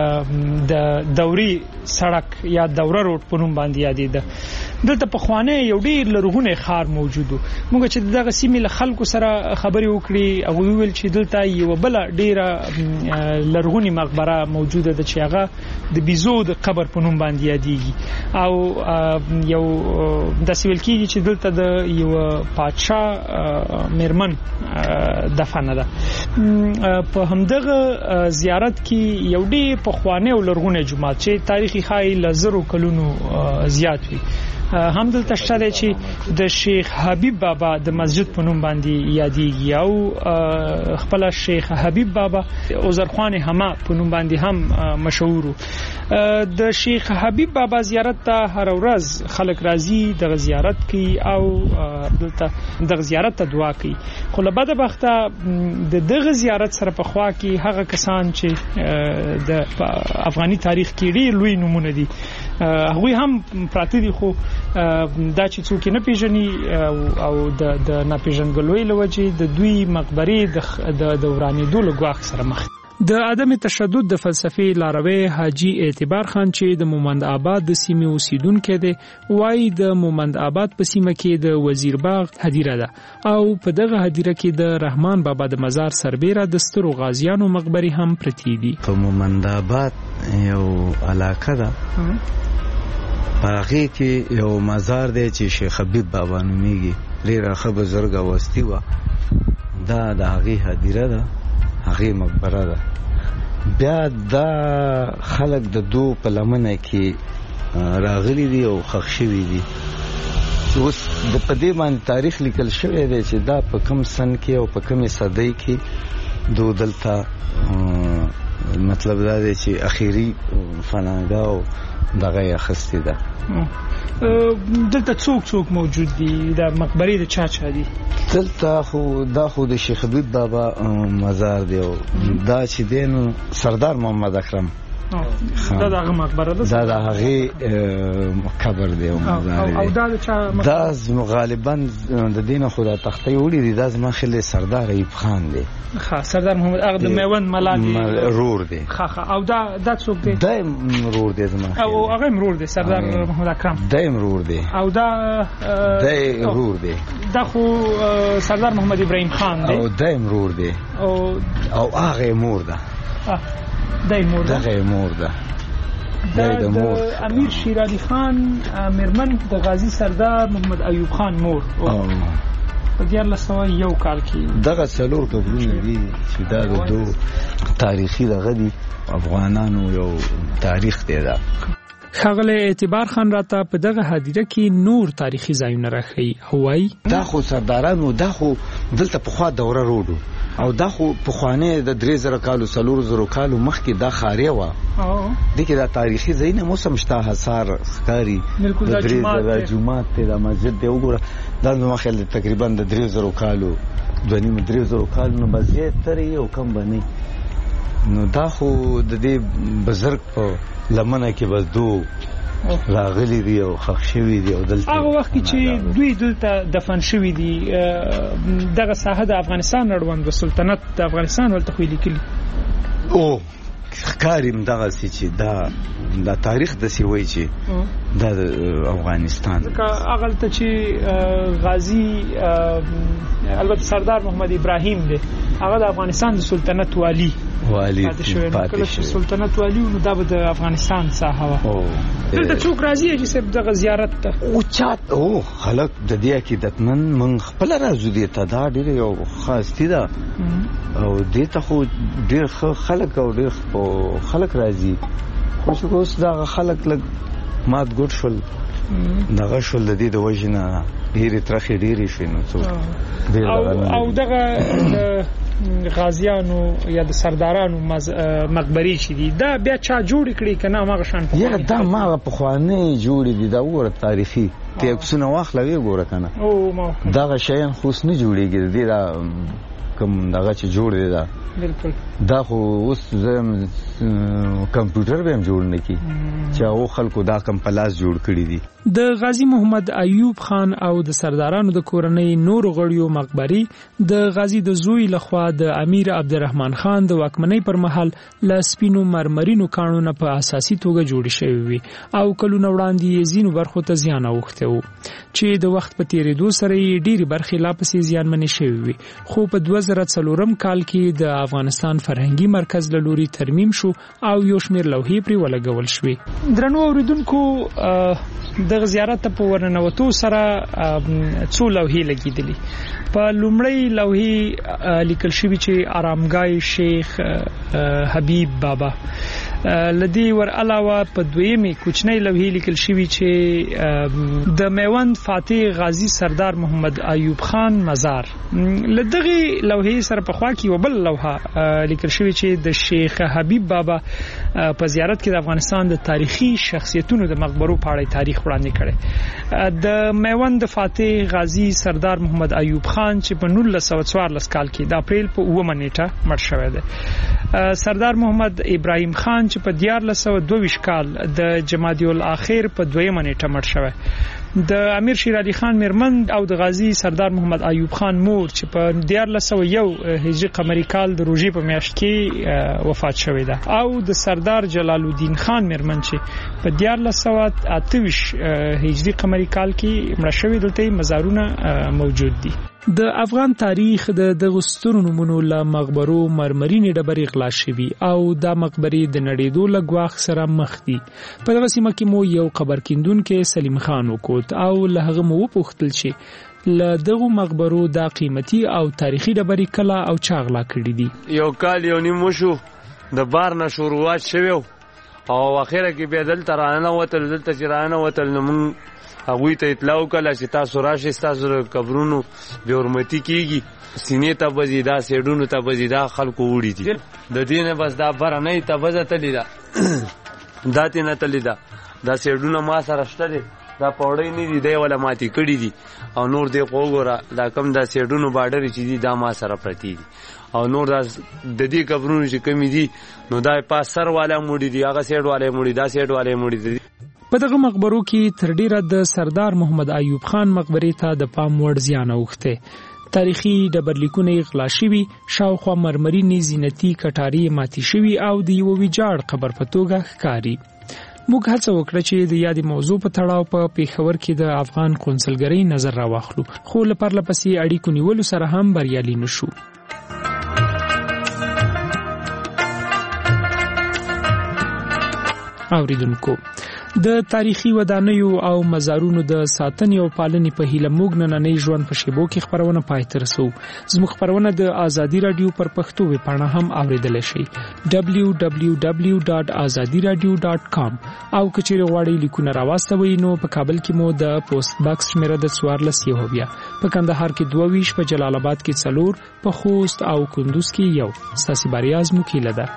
د دوري سړک یا دوره روډ په نوم باندې یادېده. دلته پخوانی یو ډیر لرغونی ښار موجود و. موږ چې دغه سیمې له خلکو سره خبرې وکړې او ویل چې دلته یو بل ډیره لرغونی مقبره موجوده ده چې هغه د بیزو د قبر په نوم باندې یادېږي او یو د سیول کېږي چې دلته د یو پادشاه میرمن دفن ده. په همدغه زیارت کې یو ډیر پخوانی او لرغونی جومات چې تاریخي ښایي له زرو کلونو زیات وي هم دلته شته چې د شیخ حبیب بابا د مسجد په نوم باندې یادېږي او خپل شیخ حبیب بابا عذرخوان حما په نوم باندې هم مشهور. د شیخ حبیب بابا زیارت ته هر ورځ خلک راځي، د زیارت کوي او دلته د زیارت ته دعا کوي. خو له بده بخته د دغه زیارت سره په خوا کې هغه کسان چې د افغاني تاریخ کې ډېر لوی نمونه دي هغوی هم پراته دي، خو دا چې څوک نه پیژني او د د ناپیژندګلوۍ له وجې د دوی مقبرې د د ورانېدو له ګواښ سره مخ. د عدم تشدد د فلسفې لاروی حاجی اعتبار خان چې د مومند آباد د سیمې اوسیدونکی دی وایي د مومند آباد په سیمه کې د وزیر باغ هدیره ده او په دغه هدیره کې د رحمان بابا د مزار سربیره د سترو غازیانو مقبرې هم پرتې دي. په مومند آباد یو علاقه ده، هغه کې یو مزار دی چې شیخ حبیب بابا نومیږي، ډیره ښه بزرګه وستي وه. دا د هغې هدیره ده، هغې مقبره ده. بیا دا خلک د دو په لمنه کې راغلي دي او ښخ شوي دي. اوس د په دې باندې تاریخ لیکل شوی دی چې دا په کوم سن کې او په کومې صدۍ کې دو دلته مطلب دا دی چې اخیری فناګاه او دغه یې اخیستې ده. دلته څوک څوک موجود دي؟ دا مقبرې د چا چا دي؟ دلته خو دا خو د شیخ حبیب بابا مزار دی او دا چې دی نو سردار محمد اکرم دا د هغه مقبره ده، دا د هغې قبر دی او مزار دی. او دا د چا؟ دا غالبا د دې نه خو دا تختې وړي دي، دا زما خیال سردار ایوب خان دی. ښه، سردار محمد هغه د میوند ملالي رور دی. ښه ښه، او دا دا څوک دی؟ دا رور دی زما خیال. او هغه رور دی سردار محمد اکرم؟ دا رور دی. او دا دا رور دی. دا خو سردار محمد ابراهیم خان دی. او دا رور دی. او او هغه مور ده. دای مور ده. دغه مور ده. د امیر شیر علي خان میرمن د غازی سردار محمد ایوب خان مور. په دیارلس سوه یو کال کې دغه څلور قبرونه دي چې دا د دوه تاریخي دغه دي افغانانو یو تاریخ دی. دا ښاغلی اعتبار خان راته په دغه هدیره کې نور تاریخي ځایونه راښیي او وایي دا خو سردارانو دا خو دلته پخوا دوره روډو او دا خو پخوانه د درې زره کالو څلور زره کالو مخکې دا خاریه وه. دغه دا تاریخي ځایونه موسم شته حصار ښکاري د درې زره جومات دی دا مسجد دی وګوره دا زما خیال دی تقریبا د درې زره کالو دوه نیم درې زره کالو نه به زیاترې او کم به نه نو دا خو د دې بزرګ په لمنه کې بس دو راغلي دي او خښ شوي دي او دلته هغه وخت چې دوی دلته دفن شوي دي دغه ساحه د افغانستان اړوند سلطنت د افغانستان ولته خو لیکلي او ښکاریم دغسې چې دا دا تاریخ داسې وایي چې دا د افغانستان هغلته چې غازي البته سردار محمد ابراهیم دی هغه د افغانستان د سلطنت والی والی پاتې شوی کله چې سلطنت والی نو دا به د افغانستان ساحه وه. دلته څوک راځي چې صرف دغه زیارت ته او چات او خلک د دې عقیدتمن من خپل راځو دې ته دا ډېر یو خاصتي ده او دې ته خو ډېر خلک او ډېر خلک راځي خو چې اوس دغه خلک لږ مات ګوټ شول دغه شول د دې د وجې نه ډېرې ترخې ډېرې شوې نو څوک او دغه غازیانو یا د سردارانو مقبرې چې دي دا بیا چا جوړ کړي کنه هغه شان یا دا ما په خوانې جوړې دي دا وګوره تاریخي ته عکسونه واخلې وګوره کنه او ما دا شیان خو نه جوړيږي دي دا کوم دغه چې جوړ دی دا بالکل دا خو اوس زم کمپیوټر به هم جوړ نه کی چې او خلکو دا کم پلاس جوړ کړی دي. د غازی محمد ایوب خان او د سردارانو د کورنۍ نور غړیو مقبري د غازی د زوی لخوا د امیر عبدالرحمن خان د واکمنۍ پر مهال ل سپینو مرمرینو کانونه په اساسي توګه جوړ شوی وي او کلونه وړاندې زینو برخو ته زیان اوخته وو چې د وخت په تیریدو سره ډېری برخې لا پسې زیانمنې شوی وي خو په دوه زره څلورم کال کې د افغانستان فرهنګي مرکز له لوري ترمیم شو او یو شمېر لوحې پرې ولګول شوې. درنو اوریدونکو د زیارت په ورننوتو سره څو لوحې لګیدلې. په لومړی لوحې لیکل شوی چې آرامګاه شیخ حبیب بابا لدی ور علاوه په دویمه کوچنی لوحې لیکل شوی چې د میوند فاتح غازی سردار محمد ایوب خان مزار. لدغه لوحې سره په خوا کې وبل لوحه لیکل شوی چې د شیخ حبیب بابا په زیارت کې د افغانستان د تاریخي شخصیتونو د مقبرو په اړه تاریخ وړاندې کړي. د میوند فاتح غازی سردار محمد ایوب خان چې په نولس سوه څوارلس کال کې د اپریل په اوومه نیټه مړ شوی دی. سردار محمد ابراهیم خان چې په دیارلس سوه دوه ویشت کال د جمادی الاخر په دویمه نیټه مړ شوی. د امیر شیر علي خان میرمن او د غازی سردار محمد ایوب خان مور چې په دیارلس سوه یو هجری قمری کال د روژې په میاشت کې وفات شوې ده او د سردار جلال الدین خان میرمن چې په دیارلس سوه اته ویشت هجری قمری کال کې مړه شوې. دلته مزارونه موجود دي. د افغان تاریخ د دغه سترو نمونو له مقبرو مرمرینې ډبرې غلا شوي او دا مقبرې د نړېدو له ګواښ سره مخ دي. په دغه سیمه کې مو یو قبر کیندونکی سلیم خان وکوت او له هغه مو وپوښتل چې له دغه مقبرو دا قیمتي او تاریخي ډبرې کله او چا غلا کړي دي. یو کال یو نیم شو د بار نه شروعات شوی او اخره کې به دلته رانه وتل دلته چې رانه وتل نو موږ هغوی ته اطلاع وکړه چې تاسو راشئ ستاسو قبرونو بې حرمتي کېږي سینې ته به ځي دا سیډونو ته به ځي دا خلکو وړي دي د دې نه بس دا برنۍ ته بزه تللې ده دا تې نه تللې ده دا سیډونه ما سره شته دی دا پوړۍ نه دي دی ولا ماتې کړي دي او نور دی خو وګوره دا کم دا سیډونو باډرې چې دي دا ما سره پرتې دي او نور دا د دې قبرونو چې کمی دي نو دا پاس سر والا موړي دي هغه سیډ والا موړي دا سیډ والا موړي دي. په دغه مقبرو کې تر ډیره د سردار محمد ایوب خان مقبرې ته د پام وړ زیان اوښته. تاریخي ډبرلیکونه غلا شوي شاوخوا مرمرینې زینتي کټاري ماتي شوي او د یو ویجاړ قبر په توګه ښکاري. موږ هڅه وکړه چې د یادې موضوع په تړاو په پیښور کې د افغان قونسلګرۍ نظر راواخلو خو له پرله پسې اړیکو نیولو سره هم بریالي نشو. اوریدونکو د تاریخي ودانیو او مزارونو د ساتنې او پالنې په هیله موږ نننۍ ژوند په شیبو کې خبرونه پای ته رسو. زموږ خبرونه د آزادي رادیو پر پښتو ویبپاڼه هم اوریدلی شئ دبلیو دبلیو دبلیو ډاټ ازادي رادیو ډاټ کام او که چیرې غواړئ لیکونه راواستوئ نو په کابل کې مو د پوسټ باکس شمیره د څوارلس یو بیا، په کندهار کې دوه ویشت، په جلال آباد کې څلور، په خوست او کندوز کې یو. ستاسې بریا زموږ هیله ده.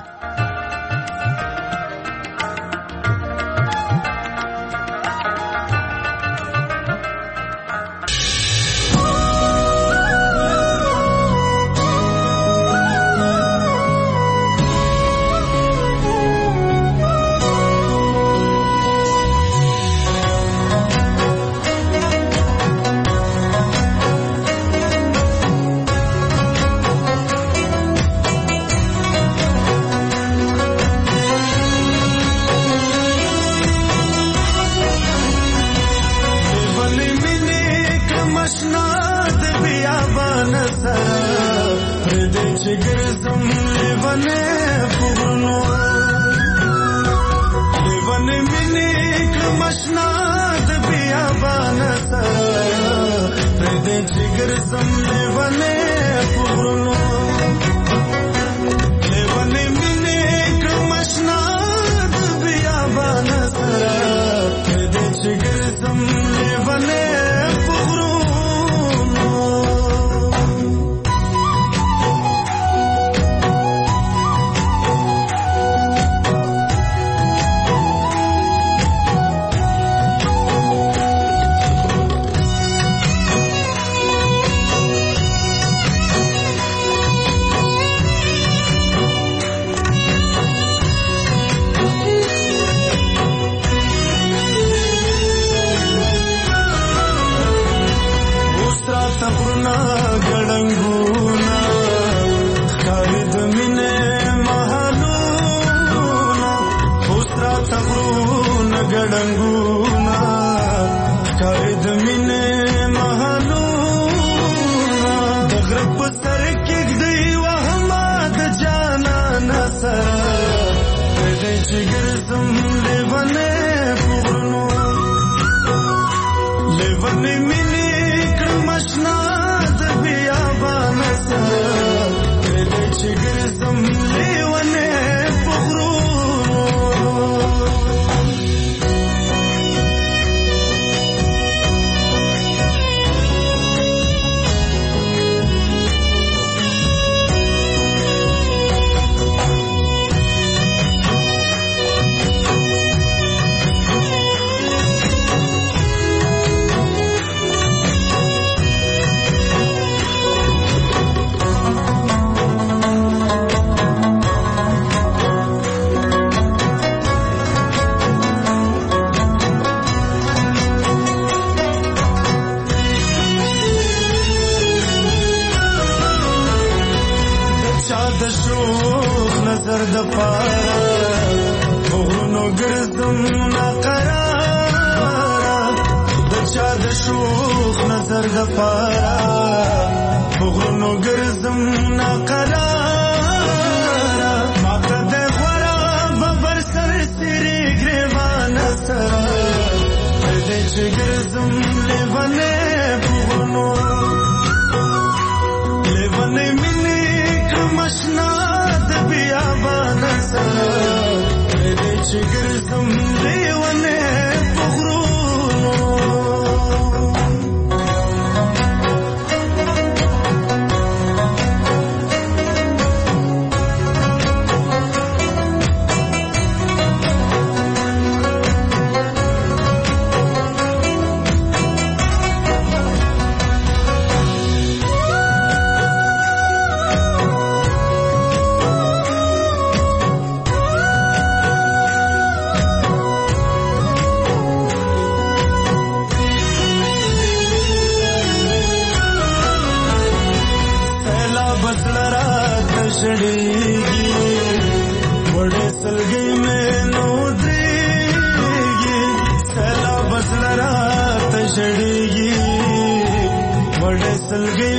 सलगे